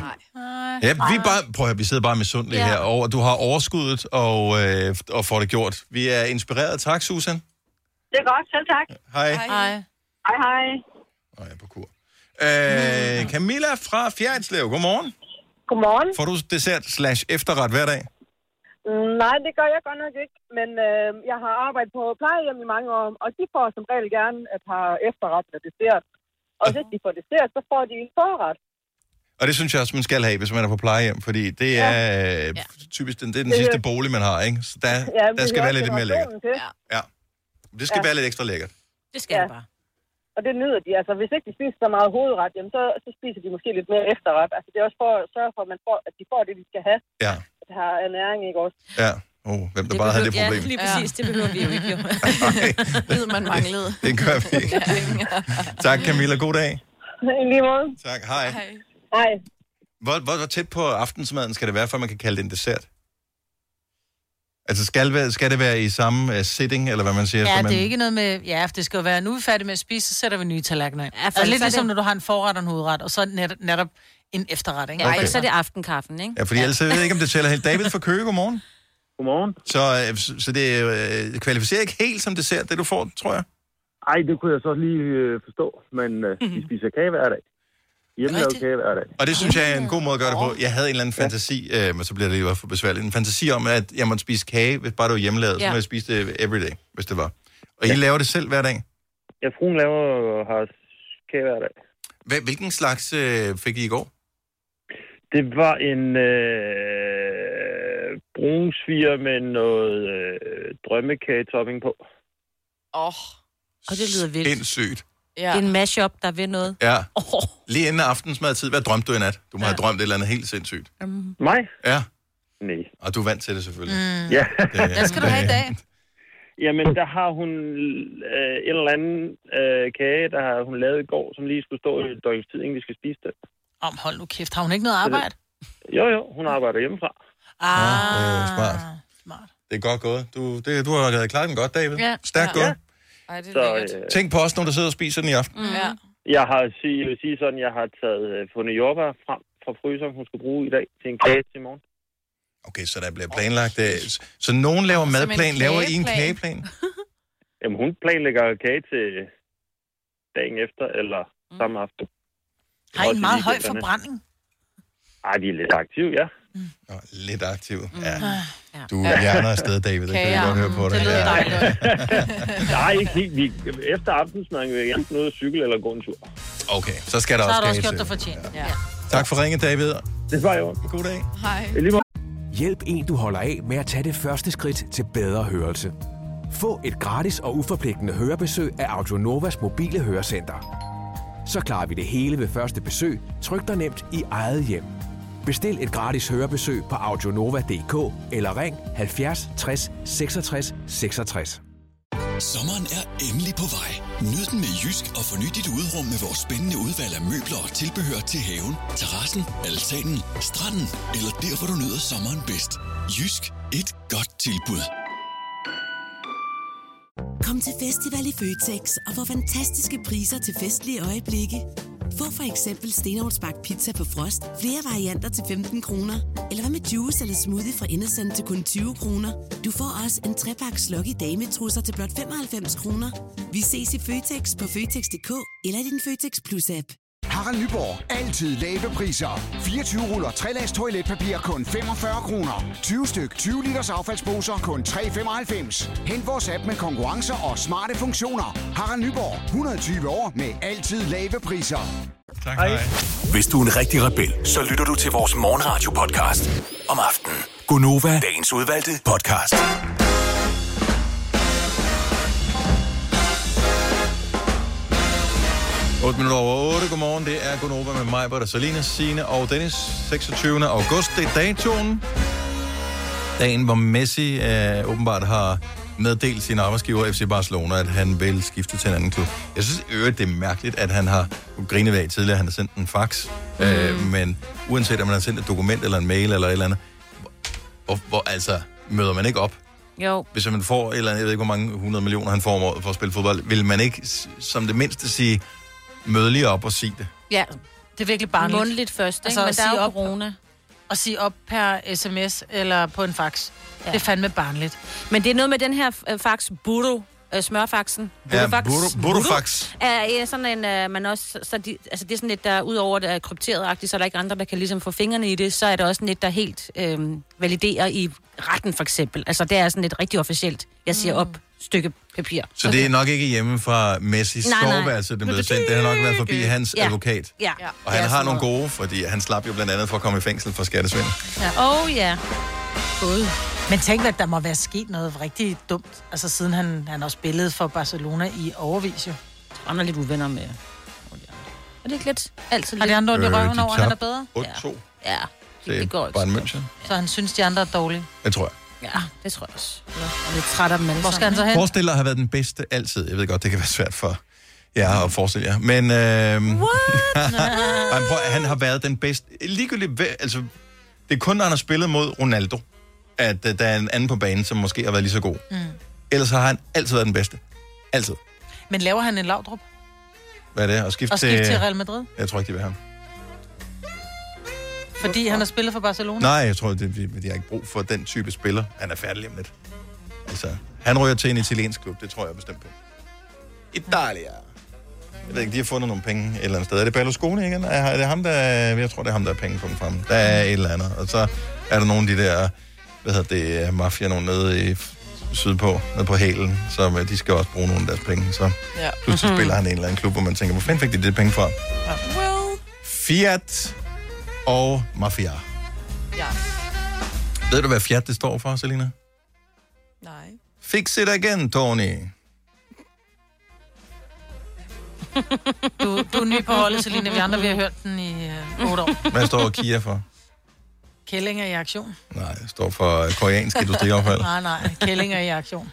Ja, vi sidder bare med sundt her over. Du har overskuddet og får det gjort. Vi er inspireret. Tak, Susan. Det er godt. Selv tak. Hej. Hej, hej. Og jeg er på kur. Camilla fra Fjerritslev, godmorgen. Godmorgen. Får du dessert/efterret hver dag? Nej, det gør jeg godt nok ikke, men jeg har arbejdet på plejehjem i mange år, og de får som regel gerne at have efterret med dessert. Og hvis de får dessert, så får de en forret. Og det synes jeg også, man skal have, hvis man er på plejehjem, fordi det er typisk det er den sidste bolig, man har, ikke? Så der skal være lidt mere lækkert. Ja. Det skal være lidt ekstra lækkert. Det skal det bare. Og det nyder de. Altså, hvis ikke de spiser så meget hovedret, jamen, så spiser de måske lidt mere efterret. Altså, det er også for at sørge for, at de får det, de skal have. Ja. At det har næring, ikke også? Ja. Hvem der bare havde det problem. Ja, lige præcis. Det behøver vi jo ikke, jo. Det man manglede. Det gør vi ikke. Tak, Camilla. God dag. I lige måde. Tak. Hej. Hej. Hvor tæt på aftensmaden skal det være, før man kan kalde det en dessert? Altså, skal det være i samme sitting, eller hvad man siger? Ja, det er ikke noget med... Ja, det skal jo være, nu er vi færdige med at spise, så sætter vi nye tallerkener ind. Ja, altså, lidt ligesom, når du har en forret og en hovedret, og så netop en efterret, ikke? Ja, okay. Så er det aftenkaffen, ikke? Ja, fordi ellers jeg ved ikke, om det tæller helt. David fra Køge, godmorgen. Godmorgen. Så det kvalificerer ikke helt som dessert, det du får, tror jeg? Ej, det kunne jeg så lige forstå, men vi spiser kage hver dag. Hjemmelavet kage hver dag. Og det synes jeg er en god måde at gøre det på. Jeg havde en eller anden fantasi, men så bliver det jo for besværligt. En fantasi om, at jeg måtte spise kage, hvis bare det var hjemmelavet. Så må jeg spise det everyday, hvis det var. Og I laver det selv hver dag? Ja, fruen har kage hver dag. Hvilken slags fik I i går? Det var en brunsviger med noget drømmekage-topping på. Og det lyder vildt. Sindssygt. Ja. Det er en mashup, der vil noget. Ja. Lige inden aftensmadtid, hvad drømte du i nat? Du må have drømt et eller andet helt sindssygt. Mig? Ja. Nej. Og du er vant til det selvfølgelig. Ja. Hvad skal du have i dag? Jamen, der har hun en eller anden kage, der har hun lavet i går, som lige skulle stå i et døgns tid, inden vi skal spise det. Hold nu kæft. Har hun ikke noget arbejde? Jo, hun arbejder hjemmefra. Smart. Det er godt gået. Du har klaret den godt, David. Ja. Stærkt gået. Ej, det er tænk på os, når du sidder og spiser den i aften. Ja. Jeg vil sige sådan, jeg har fundet jordbær frem fra fryseren, hun skal bruge i dag til en kage til i morgen. Okay, så der bliver planlagt. Så nogen laver madplan, laver I en kageplan? Jamen, hun planlægger kage til dagen efter, eller samme aften. Har I en meget høj forbrænding? Ej, de er lidt aktive, ja. Lidt aktiv, ja. Du er hjerner afsted, David. Det kan jeg godt høre på dig. Det lyder dejligt. Nej, ikke helt. Efter aftensmaden vil jeg gerne noget at cykle eller gå en tur. Okay, så skal der så også kage til. Så har du også gjort dig fortjent. Ja. Tak for ringen, David. Det var jo. God dag. Hej. Hjælp en, du holder af med at tage det første skridt til bedre hørelse. Få et gratis og uforpligtende hørebesøg af Audionovas mobile hørecenter. Så klarer vi det hele ved første besøg, tryk dig nemt i eget hjem. Bestil et gratis hørebesøg på audionova.dk eller ring 70 60 66 66. Sommeren er endelig på vej. Nyd den med Jysk og forny dit uderum med vores spændende udvalg af møbler og tilbehør til haven, terrassen, altanen, stranden eller der, hvor du nyder sommeren bedst. Jysk. Et godt tilbud. Kom til festival i Føtex og få fantastiske priser til festlige øjeblikke. Få for eksempel stenovnsbagt pizza på frost, flere varianter til 15 kroner. Eller hvad med juice eller smoothie fra Innocent til kun 20 kroner. Du får også en 3-pakke Sluggy dametrusser til blot 95 kroner. Vi ses i Føtex på Føtex.dk eller i din Føtex Plus-app. Harald Nyborg. Altid lave priser. 24 ruller 3-lags toiletpapir kun 45 kroner. 20 styk 20 liters affaldsposer kun 3,95. Hent vores app med konkurrencer og smarte funktioner. Harald Nyborg. 120 år med altid lave priser. Tak, hej. Hvis du er en rigtig rebel, så lytter du til vores morgenradio-podcast om aftenen. Gonova, dagens udvalgte podcast. 8 minutter over 8. Godmorgen. Det er Gonova med mig, Britta, Salina, Signe og Dennis. 26. august. Det er datoen. Dagen, hvor Messi åbenbart har meddelt sin arbejdsgiver FC Barcelona, at han vil skifte til en anden klub. Jeg synes det er mærkeligt, at han har grinet af tidligere, han har sendt en fax. Men uanset om man har sendt et dokument eller en mail eller et eller andet, hvor altså møder man ikke op. Jo. Hvis man får, eller jeg ved ikke, hvor mange 100 millioner han får om året for at spille fodbold, vil man ikke som det mindste sige, møde lige op og sige det? Ja, det er virkelig barnligt. Mundligt først, ikke? Altså, Men der er jo corona. Og sige op per sms eller på en fax. Ja. Det er fandme barnligt. Men det er noget med den her fax, Buro, smørfaxen. Ja, Burofax. Er sådan en, man også, så det er sådan lidt, der udover det er krypteret-agtigt, så er der ikke andre, der kan ligesom få fingrene i det, så er der også lidt, der helt validerer i retten, for eksempel. Altså, det er sådan et rigtig officielt, jeg siger op, stykke papir. Så det er nok ikke hjemme fra Messis soveværelse, den blev sendt. Det har nok været forbi hans advokat. Ja. Og han har nogle gode, fordi han slap jo blandt andet for at komme i fængsel for skattesvindel. Ja. God. Men tænk, at der må være sket noget rigtig dumt. Altså siden han også spillede for Barcelona i overvis jo. Han er lidt uvenner med. Og det er ikke lidt altid har de andre ondt i røven over, han er bedre? 8-2. Ja, det går ikke. Bayern München. Så han synes, de andre er dårlige? Det tror jeg. Ja, det tror jeg også. Jeg er lidt træt af dem alle. Hvor skal han så hen? Forestil dig at have været den bedste altid. Jeg ved godt, det kan være svært for jer at forestille jer. Men han har været den bedste. Ligegyldigt, altså, det er kun, når han har spillet mod Ronaldo, at der er en anden på banen, som måske har været lige så god. Ellers har han altid været den bedste. Altid. Men laver han en Laudrup? Hvad er det? At skifte til Real Madrid? Jeg tror ikke, de vil have ham. Fordi han har spillet for Barcelona? Nej, jeg tror, de har ikke brug for den type spiller. Han er færdig om lidt. Altså, han ryger til en italiensk klub, det tror jeg bestemt på. Italia. Jeg ved ikke, de har fundet nogle penge et eller andet sted. Er det Berlusconi igen? Er det ham, der... Jeg tror, det er ham, der er pengepunkt frem. Der er et eller andet. Og så er der nogle af de der... Hvad hedder det? Mafia nogen nede i sydpå, nede på hælen. Så de skal også bruge nogle af deres penge. Så pludselig spiller han en eller anden klub, hvor man tænker, hvor fanden fik de det penge fra? Fiat og Mafia. Ja. Ved du, hvad Fiat det står for, Selina? Nej. Fix it again, Tony. Du er ny på holdet, Selina. Vi andre, vi har hørt den i 8 år. Hvad står Kia for? Kællinger i aktion. Nej, det står for koreansk industriaffald. Nej, kællinger i aktion.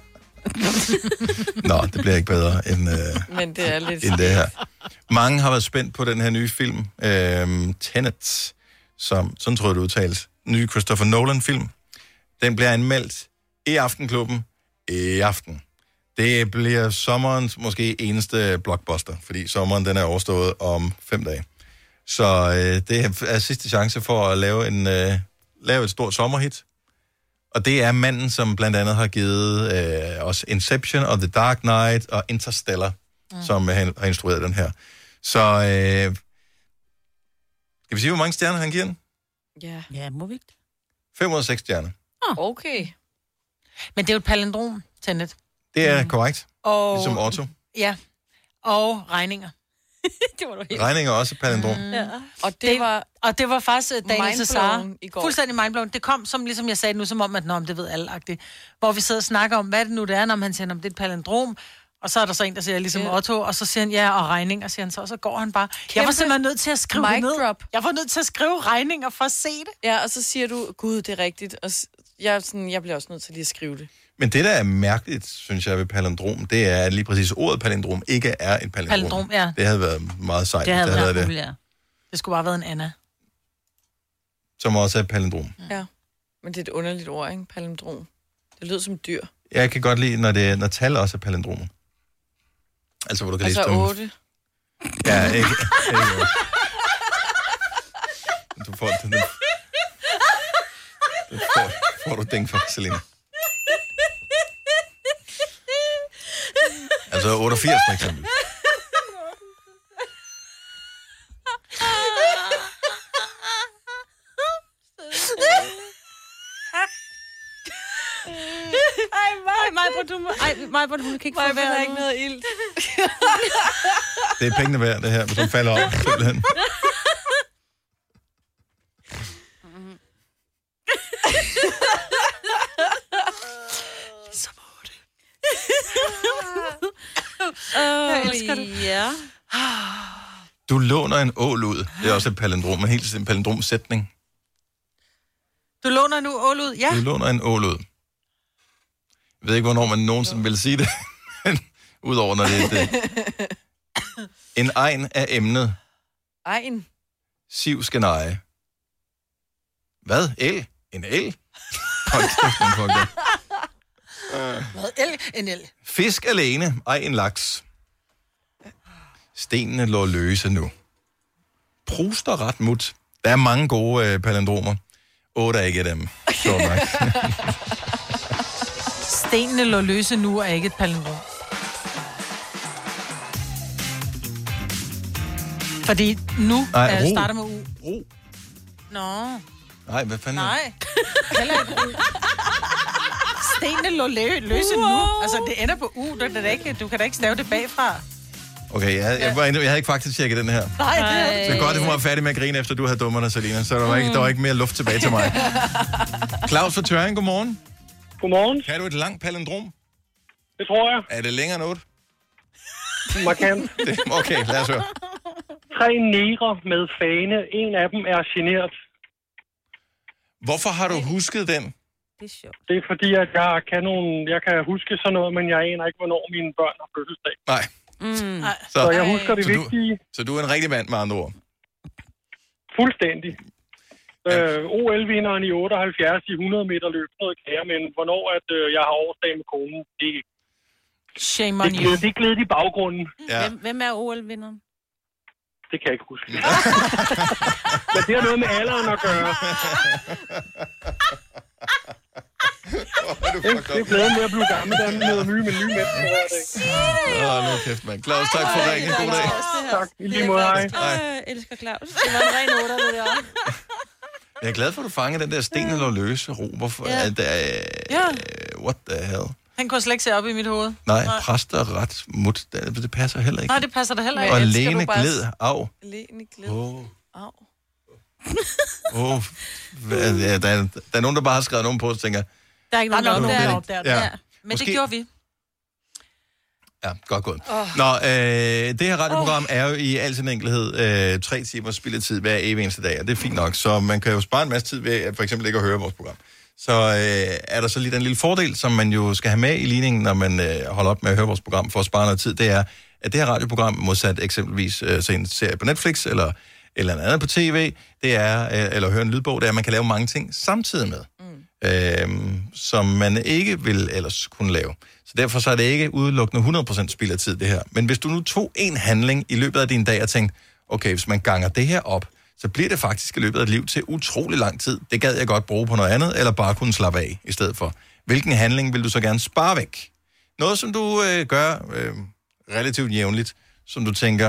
Nå, det bliver ikke bedre end, men det er lidt end det her. Mange har været spændt på den her nye film, Tenet, som, sådan tror jeg det udtales, nye Christopher Nolan-film. Den bliver anmeldt i Aftenklubben i aften. Det bliver sommerens måske eneste blockbuster, fordi sommeren den er overstået om 5 dage. Så det er sidste chance for at lave et stort sommerhit. Og det er manden, som blandt andet har givet os Inception og The Dark Knight og Interstellar, som har instrueret den her. Så skal vi sige, hvor mange stjerner han giver den? Ja, må vi ikke? 5 ud af 6 stjerner. Okay. Men det er jo et palindrom, Tenet. Det er korrekt. Og... Ligesom Otto. Ja. Og regninger. Det var du helt... Regninger er også palindrom. Ja. Og det var faktisk Daniel Cesar. Fuldstændig mindblown. Det kom, som ligesom jeg sagde nu, som om, at det ved alle-agtigt. Hvor vi sidder og snakker om, hvad det nu det er, når han siger, om det er et palindrom. Og så er der så en, der siger ligesom Otto, og så siger han ja, og regninger, siger han så, og så går han bare. Jeg var simpelthen nødt til at skrive det ned. Drop. Jeg var nødt til at skrive regninger for at se det. Ja, og så siger du, gud, det er rigtigt. Og jeg bliver også nødt til lige at skrive det. Men det, der er mærkeligt, synes jeg, ved palindrom, det er, at lige præcis ordet palindrom ikke er et palindrom. Palindrom, ja. Det havde været meget sejt. Det havde været det. Ja. Det skulle bare have været en Anna. Som også er et palindrom. Ja, men det er et underligt ord, ikke? Palindrom. Det lyder som dyr. Jeg kan godt lide, når tal også er palindromer. Altså, hvor du kan læse dem. 8. Ja, ikke 8. Du får får du ding for, Selina. Altså 88 for eksempel. Majbert, hun kan ikke få vejret. Ikke noget ild. Det er pengene værd, det her, hvis hun falder op. Simpelthen. Jeg elsker det. Ja. Du låner en ål ud. Det er også et palindrom, men helt en palindromsætning. Du låner nu ål ud, ja. Du låner en ål ud. Jeg ved ikke, hvornår man nogensinde vil sige det. Udover, når det er det. En egen af emnet. Egen? Siv skal neje. Hvad? El? En el? Hold kæft, den folk der. Hvad? El? En el. Fisk alene. Ej, en laks. Stenene lå løse nu. Pruster ret mut. Der er mange gode palindromer. 8 er ikke af dem. Så nok. Stenene lå løse nu er ikke et palindrom. Fordi nu starter med U. Ro. Nå. Nej, hvad fanden? Nej. Heller ikke U. Stenene lå løse nu. Altså, det ender på U. Du kan da ikke stave det bagfra. Okay, jeg havde ikke faktisk tjekket den her. Nej, det er godt, at hun var færdig med at grine, efter du havde dummerne, Selina. Så der var ikke mere luft tilbage til mig. Claus fra Tøring, godmorgen. Godmorgen. Kan du et langt palindrom? Det tror jeg. Er det længere end 8? Markant. Okay, lad os høre. 3 negre med fane. En af dem er genert. Hvorfor har du husket den? Det er sjovt. Det er fordi, at jeg kan huske sådan noget, men jeg aner ikke, hvornår mine børn har fødselsdag. Nej. Så jeg husker det vigtige. Så du er en rigtig mand med andre ord? Fuldstændig. OL-vinderen i 78 i 100 meter løb noget kære, men hvornår at jeg har årsdag med konen, shame on you. Det glæder i baggrunden. Ja. Hvem er OL-vinderen? Det kan jeg ikke huske. Men det har noget med alderen at gøre. Det er glæden med at blive gammel, der møder nye mennesker hver dag. Nu kæft, mand. Claus, tak for ringen. God dag. Tak. I lige måde, hej. Jeg elsker Claus. Det var en ren 8, det der. Jeg er glad for, at du fanger den der sten eller løse ro. Hvorfor? What the hell? Han kunne slet ikke se op i mit hoved. Nej, præster ret mut. Det passer heller ikke. Nej, det passer da heller ikke. Og Lene gled af. Lene gled af. Der er nogen, der bare har skrevet nogen på, og tænker... Der er ikke nogen, der. Ja. Men måske... det gjorde vi. Ja, godt gået. Nå, det her radioprogram er jo i al sin enkelhed 3 timer spildetid hver evig eneste dag, og det er fint nok, så man kan jo spare en masse tid ved at for eksempel ikke at høre vores program. Så er der så lige den lille fordel, som man jo skal have med i ligningen, når man holder op med at høre vores program for at spare noget tid, det er, at det her radioprogram, modsat eksempelvis så en serie på Netflix, eller andet på tv, det er, eller høre en lydbog, det er, at man kan lave mange ting samtidig med, som man ikke vil ellers kunne lave. Så derfor så er det ikke udelukkende 100% spild af tid, det her. Men hvis du nu tog en handling i løbet af din dag og tænkte, okay, hvis man ganger det her op, så bliver det faktisk i løbet af et liv til utrolig lang tid. Det gad jeg godt bruge på noget andet, eller bare kunne slappe af i stedet for. Hvilken handling vil du så gerne spare væk? Noget, som du gør relativt jævnligt, som du tænker,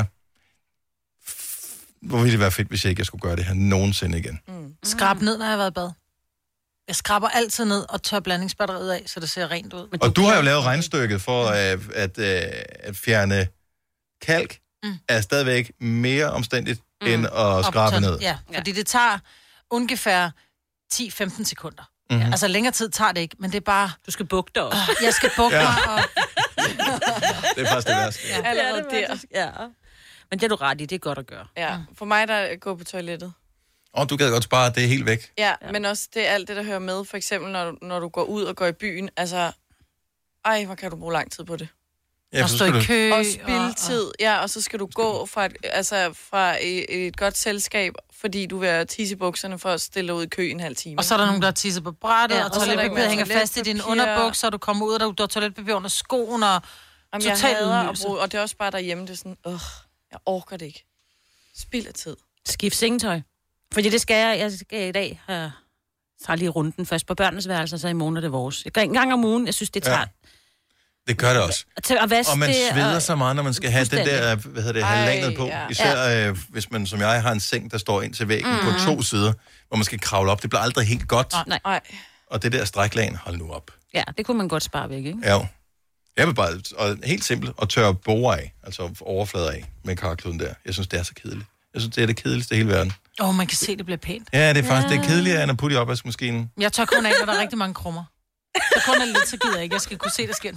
hvor ville det være fedt, hvis jeg ikke skulle gøre det her nogensinde igen? Skrab ned, når jeg har været i bad. Jeg skraber altid ned og tør blandingsbatteriet af, så det ser rent ud. Og du har jo lavet regnstykket for at fjerne kalk, er stadigvæk mere omstændigt end at skrabe ned. Ja, fordi det tager ungefær 10-15 sekunder. Mm-hmm. Altså længere tid tager det ikke, men det er bare... Du skal bukke dig også. Jeg skal bukke mig. Og... det er faktisk det værste. Ja, allerede der. Ja. Men det er du ret i, det er godt at gøre. Ja, for mig der går på toilettet. Og du kan godt spare det helt væk. Ja, men også det er alt det, der hører med. For eksempel, når du går ud og går i byen. Altså, hvor kan du bruge lang tid på det? Ja, og stå i kø. Og spilde tid. Ja, og så skal du gå fra et godt selskab, fordi du vil have tisse i bukserne for at stille ud i kø en halv time. Og så er der nogen, der tisser på brættet, og toiletpapiret hænger fast i din underbukser, og du kommer ud, og du har toiletpapir under skoen, og totalt ydmygelse. Og det er også bare derhjemme, det er sådan, jeg orker det ikke. Spild af tid. Skift sengetøj. Fordi det skal jeg skal i dag tager lige runden først på børnenes værelse, så i morgen er det vores. Jeg går en gang om ugen, jeg synes, det tager... Ja. Det gør det også. Og man sveder så meget, når man skal have den der, halvandet på. Ja. Især hvis man, som jeg, har en seng, der står ind til væggen på 2 sider, hvor man skal kravle op. Det bliver aldrig helt godt. Nej. Og det der stræklagen, hold nu op. Ja, det kunne man godt spare væk, ikke? Ja. Jeg vil bare, og helt simpelt, at tørre borer af, altså overflader af med karkluden der. Jeg synes, det er så kedeligt. Jeg synes, det er det kedeligste i hele verden. Man kan se, det bliver pænt. Ja, det er faktisk det er kedeligere, end at putte i opvaskemaskinen. Jeg tør kun af, når der er rigtig mange krummer. Så kun er lidt, så gider jeg ikke. Jeg skal kunne se, det sker.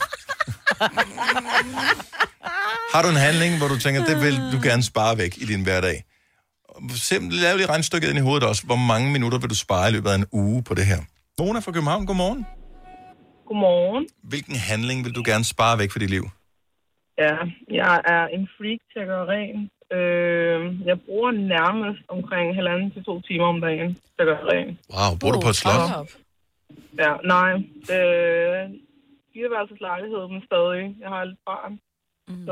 Har du en handling, hvor du tænker, det vil du gerne spare væk i din hverdag? Lav lige regnstykket ind i hovedet også. Hvor mange minutter vil du spare i løbet af en uge på det her? Mona fra København, godmorgen. Godmorgen. Hvilken handling vil du gerne spare væk for dit liv? Ja, jeg er en freak til at gøre rent. Jeg bruger nærmest omkring 1,5 til 2 timer om dagen til at gøre rent. Wow, bor du på et slot? Ja, nej. 4-værelses lejlighed, men stadig. Jeg har lidt barn. Så...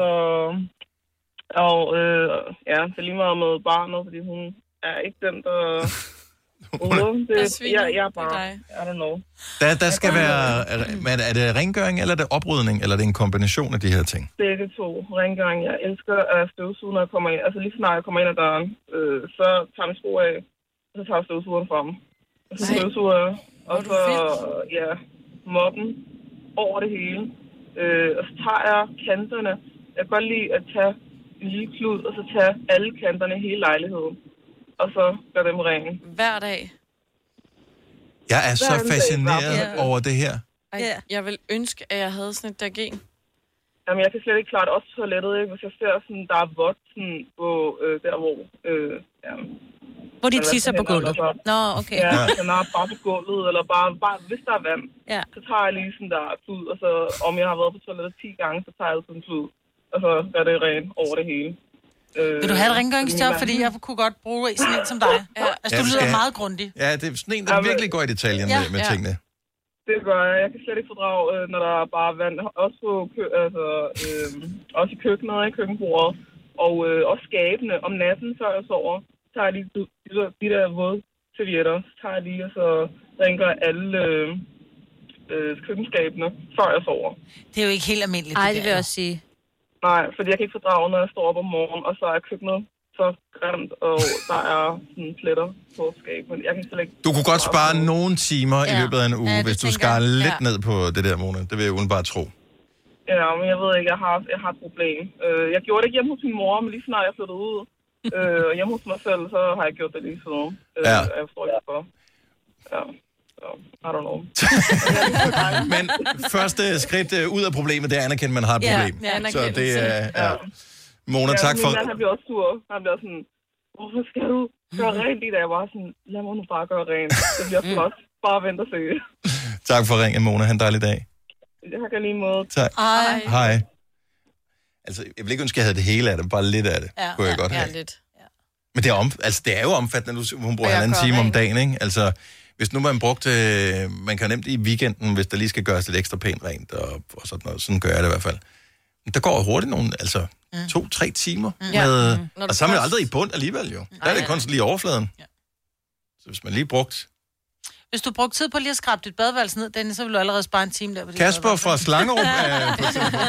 Og det er lige meget med barnet, fordi hun er ikke den, der Det er jeg er bare, I don't know. Der skal være... Er det rengøring, eller er det oprydning, eller er det en kombination af de her ting? Begge to. Rengøring. Jeg elsker at støvsuge, når jeg kommer ind. Altså lige snart jeg kommer ind ad døren, så tager jeg sko af, og så tager jeg støvsugeren frem. Og så støvsuger jeg, og så moppen over det hele. Og så tager jeg kanterne. Jeg kan godt lide at tage en lille klud, og så tage alle kanterne i hele lejligheden. Og så gør dem rene. Hver dag? Jeg er så fascineret over det her. Jeg vil ønske, at jeg havde sådan et dergen. Jamen, jeg kan slet ikke klare det også toilettet, ikke? Hvis jeg ser sådan, der er vådt sådan, på der, hvor... hvor de tisser på gulvet? Nå, okay. Ja, den er bare på gulvet, eller bare hvis der er vand, så tager jeg lige sådan der klud, og så om jeg har været på toilettet 10 gange, så tager jeg sådan en klud, og så gør det rent over det hele. Vil du have et rengøringsjob, fordi jeg kunne godt bruge sådan en som dig? Altså, du lyder meget grundig. Ja, det er sådan en, der virkelig går i detaljen med tingene. Det gør jeg. Jeg kan slet ikke fordrage, når der er bare vand. Også på også i køkkenet, i køkkenbordet. Og også skabene om natten, før jeg sover, tager jeg lige de der våde servietter. Så tager jeg lige, og så rengør alle køkkenskabene, før jeg sover. Det er jo ikke helt almindeligt. Nej, det vil jeg også sige. Nej, fordi jeg kan ikke fordrage, når jeg står op om morgenen, og så er køkkenet så grimt, og der er sådan pletter på skabet. Jeg kan slet ikke... Du kunne godt spare nogle timer i løbet af en uge, hvis du skar lidt ned på det der, Mona. Det vil jeg udenbart tro. Ja, men jeg ved ikke, jeg har et problem. Jeg gjorde det ikke hjemme hos min mor, men lige snart jeg flyttede ud. Og hjemme hos mig selv, så har jeg gjort det lige sådan. Jeg forstår ikke for. Ja. I don't know. Men første skridt ud af problemet, det er at anerkende, at man har et problem. Så det er... Mona, tak for... Han bliver også sur. Han bliver sådan, hvorfor skal du gøre rent i dag? Jeg var sådan, lad mig nu bare gøre rent. Det bliver flot. Bare vent og se. Tak for ringen, Mona. Ha' en dejlig dag. Jeg kan lige måde. Tak. Hej. Altså, jeg vil ikke ønske, at jeg havde det hele af det. Bare lidt af det. Kunne jeg godt have. Lidt. Men det er jo omfattende, hun bruger 1,5 time om dagen, ikke? Altså... Hvis nu man brugte, man kan nemt i weekenden, hvis der lige skal gøres lidt ekstra pænt rent, og sådan noget, sådan gør jeg det i hvert fald. Men der går hurtigt nogle, 2-3 timer, og så er man aldrig i bund alligevel jo. Der er det kun lige overfladen. Så hvis man lige brugt... Hvis du brugte tid på lige at skrabe dit badeværelse ned, Dennis, så vil du allerede spare en time der. På Kasper fra Slangerup på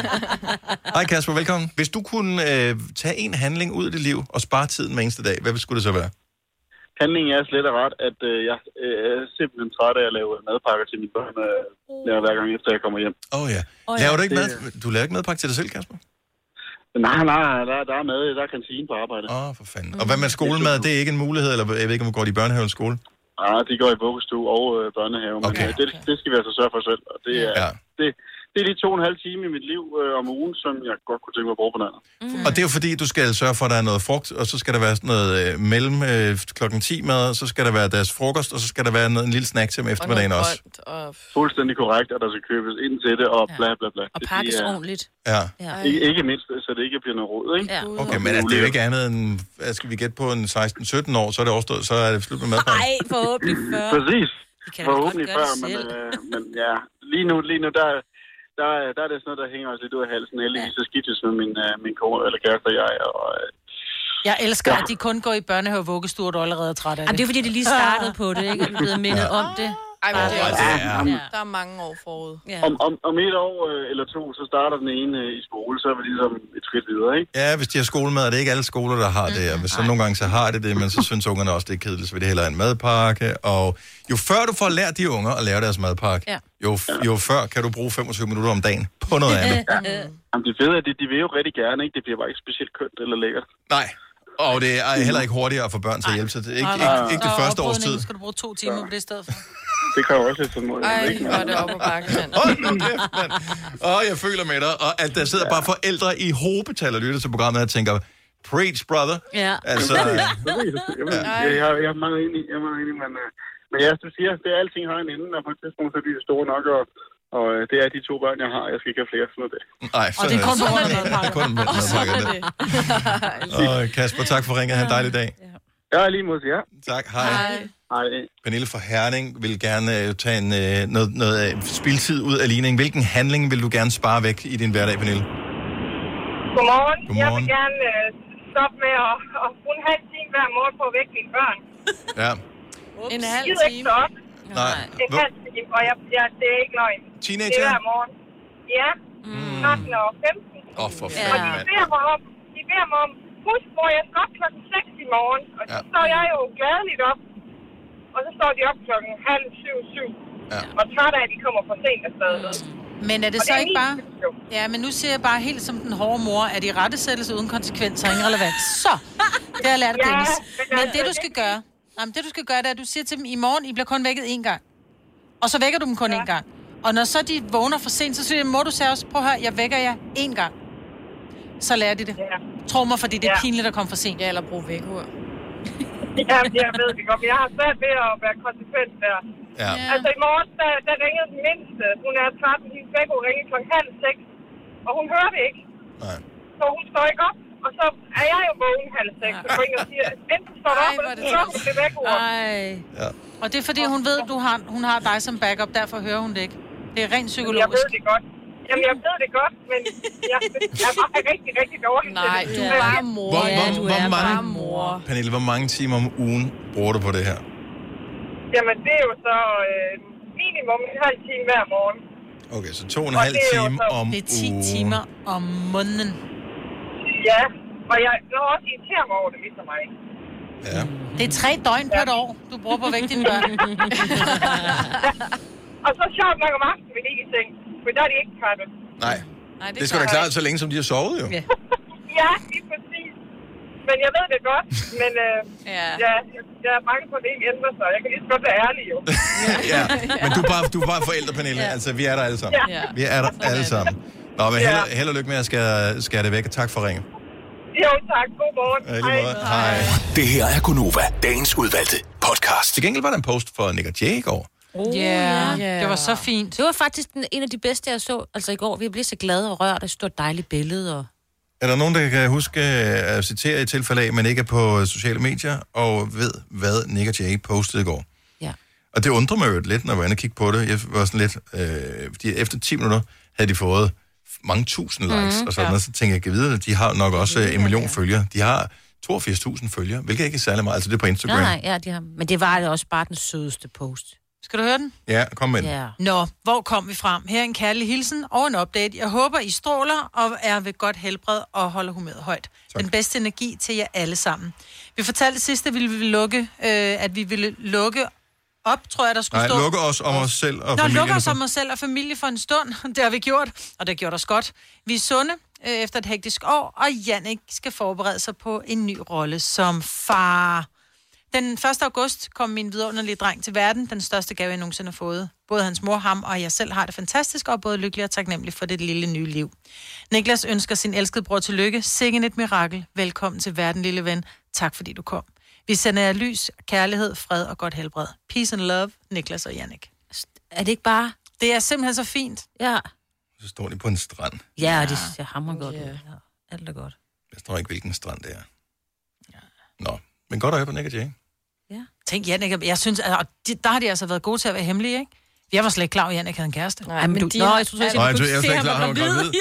Hej Kasper, velkommen. Hvis du kunne tage en handling ud af dit liv og spare tiden hver eneste dag, hvad skulle det så være? Handlingen er slet og ret, at jeg er simpelthen træt af at lave madpakker til mine børn, hver gang efter jeg kommer hjem. Laver du ikke mad? Du laver ikke madpakke til dig selv, Kasper? Nej, der er mad, der er kantine på arbejde. For fanden. Og hvad med skolemad? Det er ikke en mulighed, eller jeg ved ikke, om du går i børnehave eller skole? Nej, de går i vuggestue og børnehave, men det skal vi altså sørge for selv. Og det er... Det er de 2,5 timer i mit liv om ugen, som jeg godt kunne tænke mig at bruge på noget. Og det er jo fordi, du skal sørge for, at der er noget frugt, og så skal der være sådan noget mellem klokken 10 mad, så skal der være deres frokost, og så skal der være en lille snack til eftermiddagen også. Fuldstændig korrekt, at der skal købes ind til det, og bla bla bla. Og pakkes ordentligt. Ikke mindst, så det ikke bliver noget rod, ikke? Okay, men det er jo ikke andet end, skal vi gætte på en 16-17 år, så er det overstået, så er det slut med madpakken. Nej, forhåbentlig før. Præcis. Forhåbentlig før, men ja, lige nu, der er det sådan noget, der hænger os lidt ud af halsen. Heldigvis så skiftes med min kone, eller kæreste og jeg. Jeg elsker, at de kun går i børnehave og vuggestue, og du allerede er træt af det. Jamen, det er fordi, de lige startede på det, ikke? Og er blevet mindet om det. Ej, men der er mange år forud. Om et år eller to, så starter den ene i skole, så er vi ligesom et skridt videre, ikke? Ja, hvis de har skolemad, er det ikke alle skoler, der har det. Og hvis så nogle gange så har det, men så synes ungerne også, det er kedeligt, så vil det hellere en madpakke. Og jo før du får lært de unger at lave deres madpakke, jo før kan du bruge 25 minutter om dagen på noget andet. Jamen, det fede er, de vil jo rigtig gerne, ikke? Det bliver bare ikke specielt kønt eller lækkert. Nej. Og det er heller ikke hurtigere for børn til at hjælpe sig. Ikke det første års tid. Skal du bruge 2 timer på det sted for? Det kræver også lidt sådan noget. Hvor er det op ad bakken, mand. Jeg føler med dig. Og at der sidder bare forældre i hobetal og lytter til programmet og tænker, preach, brother. Ja. Altså... Jeg er meget enig, men jeg siger, at alting har en ende, og på et tidspunkt så er de store nok, og det er de 2 børn, jeg har. Jeg skal ikke have flere sådan noget der. Nej, og det er kun madpakke. Kasper, tak for ringet. Ha' en dejlig dag. Ja, lige mod jer. Tak, hej. Pernille fra Herning vil gerne tage noget spildtid ud af ligningen. Hvilken handling vil du gerne spare væk i din hverdag, Pernille? Godmorgen. Jeg vil gerne stoppe med at bruge en halv time hver morgen på at vække mine børn. Ja. En halv gider ikke time? stå op. Nej. En halv time, og det er ikke løgn. Teenager? Det er hver morgen. Ja, 13 og 15. For Og fanden, de mand. beder mig om, husk, hvor jeg skal op klokken 6 i morgen. Og så står jeg jo gladeligt op. Og så står de op klokken 6:30. Ja. Og træt af, at de kommer for sent afsted. Men er det Og så er ikke min bare... situation. Ja, men nu siger jeg bare helt som den hårde mor, at i rettesættelse uden konsekvenser er ingen relevans. Så, det har jeg lært af Ja, Dennis. men Men altså, det du skal gøre, det du skal gøre, det er, at du siger til dem, i morgen, I bliver kun vækket én gang. Og så vækker du dem kun én gang. Og når så de vågner for sent, så siger de, må du sige også, prøv at høre, jeg vækker jer én gang. Så lærer de det. Ja. Tro mig, fordi det er pinligt at komme for sent. Ja, eller bruge vækkeur. Ja, jeg ved det godt, men jeg har svært ved at være konsekvent der. Ja. Altså i morgen, der ringede den mindste. Hun er 13, hendes væk, hun ringede klokken 5:30. Og hun hører det ikke. Nej. Så hun står ikke op. Og så er jeg jo vågen 5:30. Så går ind og siger, enten står du op, eller så slår hun det væk over. Ja. Og det er fordi, hun ved, hun har dig som backup, derfor hører hun det ikke. Det er rent psykologisk. Jeg ved det godt. Jamen, jeg ved det godt, men jeg er bare rigtig, rigtig dårlig. Nej, du er bare mor. Hvor mange, bare mor. Pernille, hvor mange timer om ugen bruger du på det her? Jamen, det er jo så minimum en halv time hver morgen. Okay, så 2,5 timer om ugen. Det er 10 timer om måneden. Ja, og jeg når også irriterer mig over det, ligesom mig. Ja. Det er 3 døgn på et år, du bruger på at vække dine børn. Og så sjovt nok om aftenen vil de ikke i seng, for der er de ikke trætte. Nej. Det skal da klart, så længe som de har sovet, jo. Ja, Ja, lige præcis. Men jeg ved det godt, men jeg er bange for, at det ikke ændrer sig. Jeg kan lige så godt være ærlig, jo. Ja, men du er bare forældre, Pernille. Altså, vi er der alle sammen. Ja. Vi er der alle sammen. Nå, men held og lykke med at skære det væk, og tak for ringen. Jo, tak. God morgen. Hej. Det her er Gonova, dagens udvalgte podcast. Til gengæld var der en post for Nick og Jay i går. Det var så fint. Det var faktisk en af de bedste, jeg så. Altså i går, vi blev så glade og rørt. Det stod et dejligt billede. Og... Er der nogen, der kan huske at citere i tilfælde af, men ikke er på sociale medier, og ved, hvad Nick og Jay postede i går? Ja. Og det undrer mig jo lidt, når jeg var inde og kigge på det. Jeg var sådan lidt... Fordi efter 10 minutter havde de fået mange tusind likes, og sådan noget. Så tænker jeg, at videre, de har nok også 1 million følgere. De har 82.000 følgere, hvilket ikke er særlig meget. Altså det er på Instagram. Nej, ja, de har... Men det var også bare den sødeste post. Skal du høre den? Ja, kom med den. Ja. Nå, hvor kom vi frem? Her er en kærlig hilsen og en update. Jeg håber, I stråler og er ved godt helbred og holder humøret højt. Tak. Den bedste energi til jer alle sammen. Vi fortalte sidst, at vi ville lukke op, tror jeg, der skulle stå. Nej, lukke os om os selv og familien. Lukke os om os selv og familie for en stund. Det har vi gjort, og det har gjort os godt. Vi er sunde efter et hektisk år, og Jannik skal forberede sig på en ny rolle som far. Den 1. august kom min vidunderlige dreng til verden. Den største gave, jeg nogensinde har fået. Både hans mor, ham og jeg selv har det fantastisk, og både lykkelig og taknemmelig for det lille nye liv. Niklas ønsker sin elskede bror tillykke. Sikken et mirakel. Velkommen til verden, lille ven. Tak fordi du kom. Vi sender jer lys, kærlighed, fred og godt helbred. Peace and love, Niklas og Jannik. Er det ikke bare... Det er simpelthen så fint. Ja. Så står de på en strand. Ja, og det ser hammer godt ud. Ja. Alt er godt. Jeg tror ikke, hvilken strand det er. Nå, men godt øje på Nick og Jay. Ja. Tænk, Jannik, jeg synes, at der har de altså været gode til at være hemmelige, ikke? Jeg var slet ikke klar over, at Jannik havde en kæreste. Nej, men du... Nå, jeg tror jeg var slet ikke klar, at han var gravid.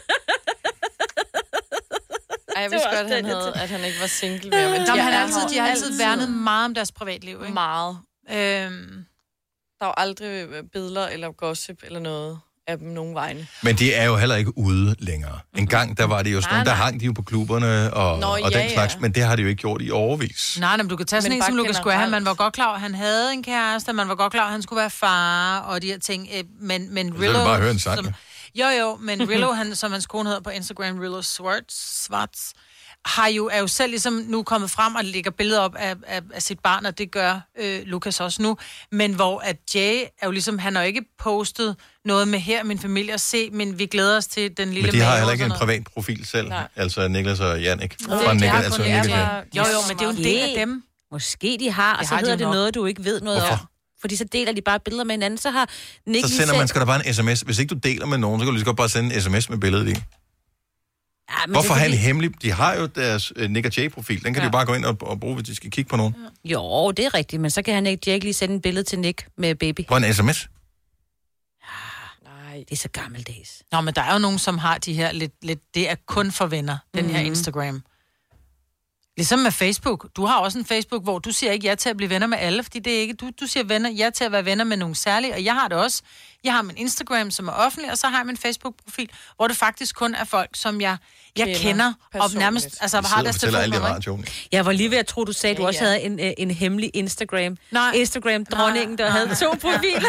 Ej, jeg vidste godt, at han ikke var single mere. Men de har altid værnet meget om deres privatliv, ikke? Meget. Der er jo aldrig billeder eller gossip eller noget af dem nogen vegne. Men de er jo heller ikke ude længere. En gang, der var det jo sådan nogle, der hang de jo på klubberne og den slags, men det har de jo ikke gjort i årevis. Nej, men du kan tage sådan en som Lucas Graham. Man var godt klar over, at han havde en kæreste, man var godt klar over, at han skulle være far, og de her ting. Men Rillo... Så er det bare at høre en sang, Jo, men Rillo, som hans kone hedder på Instagram, Rillo Swartz, er jo selv ligesom nu kommet frem og lægger billeder op af sit barn, og det gør Lucas også nu. Men hvor at Jay er jo ligesom, han har jo ikke postet noget med her, min familie, at se, men vi glæder os til den lille. Men de har heller ikke en privat profil selv, altså Niklas og Jannik. Jo, men det er jo en del af dem. Måske de har, og så hedder det noget, du ikke ved noget om. Fordi så deler de bare billeder med hinanden, så har Nick så sender man sgu da bare en sms. Hvis ikke du deler med nogen, så kan du lige så godt bare sende en sms med billedet i. Ja, hvorfor have en hemmelig? De har jo deres Nick og Jay-profil. Den kan de jo bare gå ind og bruge, hvis de skal kigge på nogen. Ja. Jo, det er rigtigt, men så kan han ikke lige sende en billede til Nick med baby. På en sms? Nej, det er så gammeldags. Nå, men der er jo nogen, som har de her lidt det er kun for venner, den her Instagram. Ligesom med Facebook. Du har også en Facebook, hvor du siger ikke ja til at blive venner med alle, fordi det er ikke... Du siger ja til at være venner med nogle særlige, og jeg har det også. Jeg har min Instagram, som er offentlig, og så har jeg min Facebook-profil, hvor det faktisk kun er folk, som jeg kender og nærmest... Altså, har deres telefonnummer. Jeg var lige ved at tro, du sagde, at du også havde en hemmelig Instagram. Nej. Instagram-dronningen, der havde 2 profiler.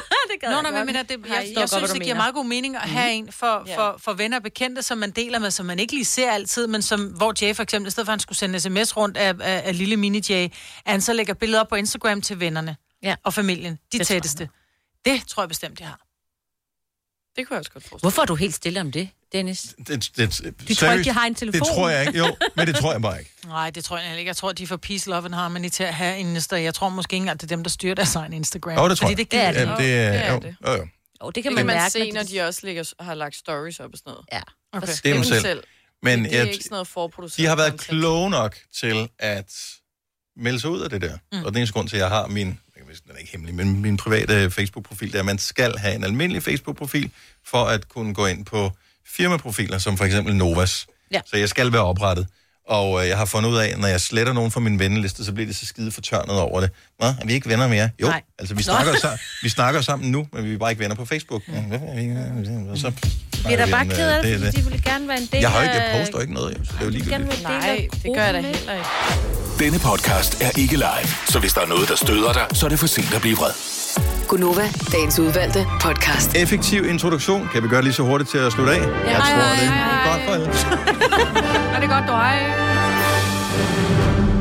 Jeg synes, det giver meget god mening at have en for venner og bekendte, som man deler med, som man ikke lige ser altid, men som, hvor Jay for eksempel, i stedet for at han skulle sende sms rundt af lille mini-Jay, at han så lægger billeder op på Instagram til vennerne og familien, de tætteste. Det tror jeg bestemt, jeg har. Det kunne jeg også godt forstå. Hvorfor er du helt stille om det, Dennis? Du tror ikke, de har en telefon? Det tror jeg ikke, jo, men det tror jeg bare ikke. Nej, det tror jeg ikke. Jeg tror, de får peace, love and harmony til at have en Insta. Jeg tror måske ikke engang, det er dem, der styrer deres egen Instagram. Det tror jeg. Det er det. Det kan man mærke, se, når de også har lagt stories op og sådan noget. Ja. Okay. Det er dem selv. Men det er ikke sådan noget forproduceret. De har været kloge nok til at melde sig ud af det der. Og den eneste grund til, at jeg har min... Den er ikke hemmelig, men min private Facebook-profil, der man skal have en almindelig Facebook-profil, for at kunne gå ind på firmaprofiler, som for eksempel Novas. Ja. Så jeg skal være oprettet. Og jeg har fundet ud af, når jeg sletter nogen fra min venneliste, så bliver det så skide fortørnet over det. Nå, er vi ikke venner mere? Jo, nej. Altså vi snakker sammen nu, men vi er bare ikke venner på Facebook. Så vi er da bare ked af det, fordi de ville gerne være en del af... Jeg poster ikke noget, så det er jo ligegyldigt. Nej, det gør jeg da heller ikke. Denne podcast er ikke live, så hvis der er noget, der støder dig, så er det for sent at blive vred. Gunova, dagens udvalgte podcast. Effektiv introduktion. Kan vi gøre lige så hurtigt til at slutte af? Ja, jeg tror, det er godt for alle. Er det godt, du hej?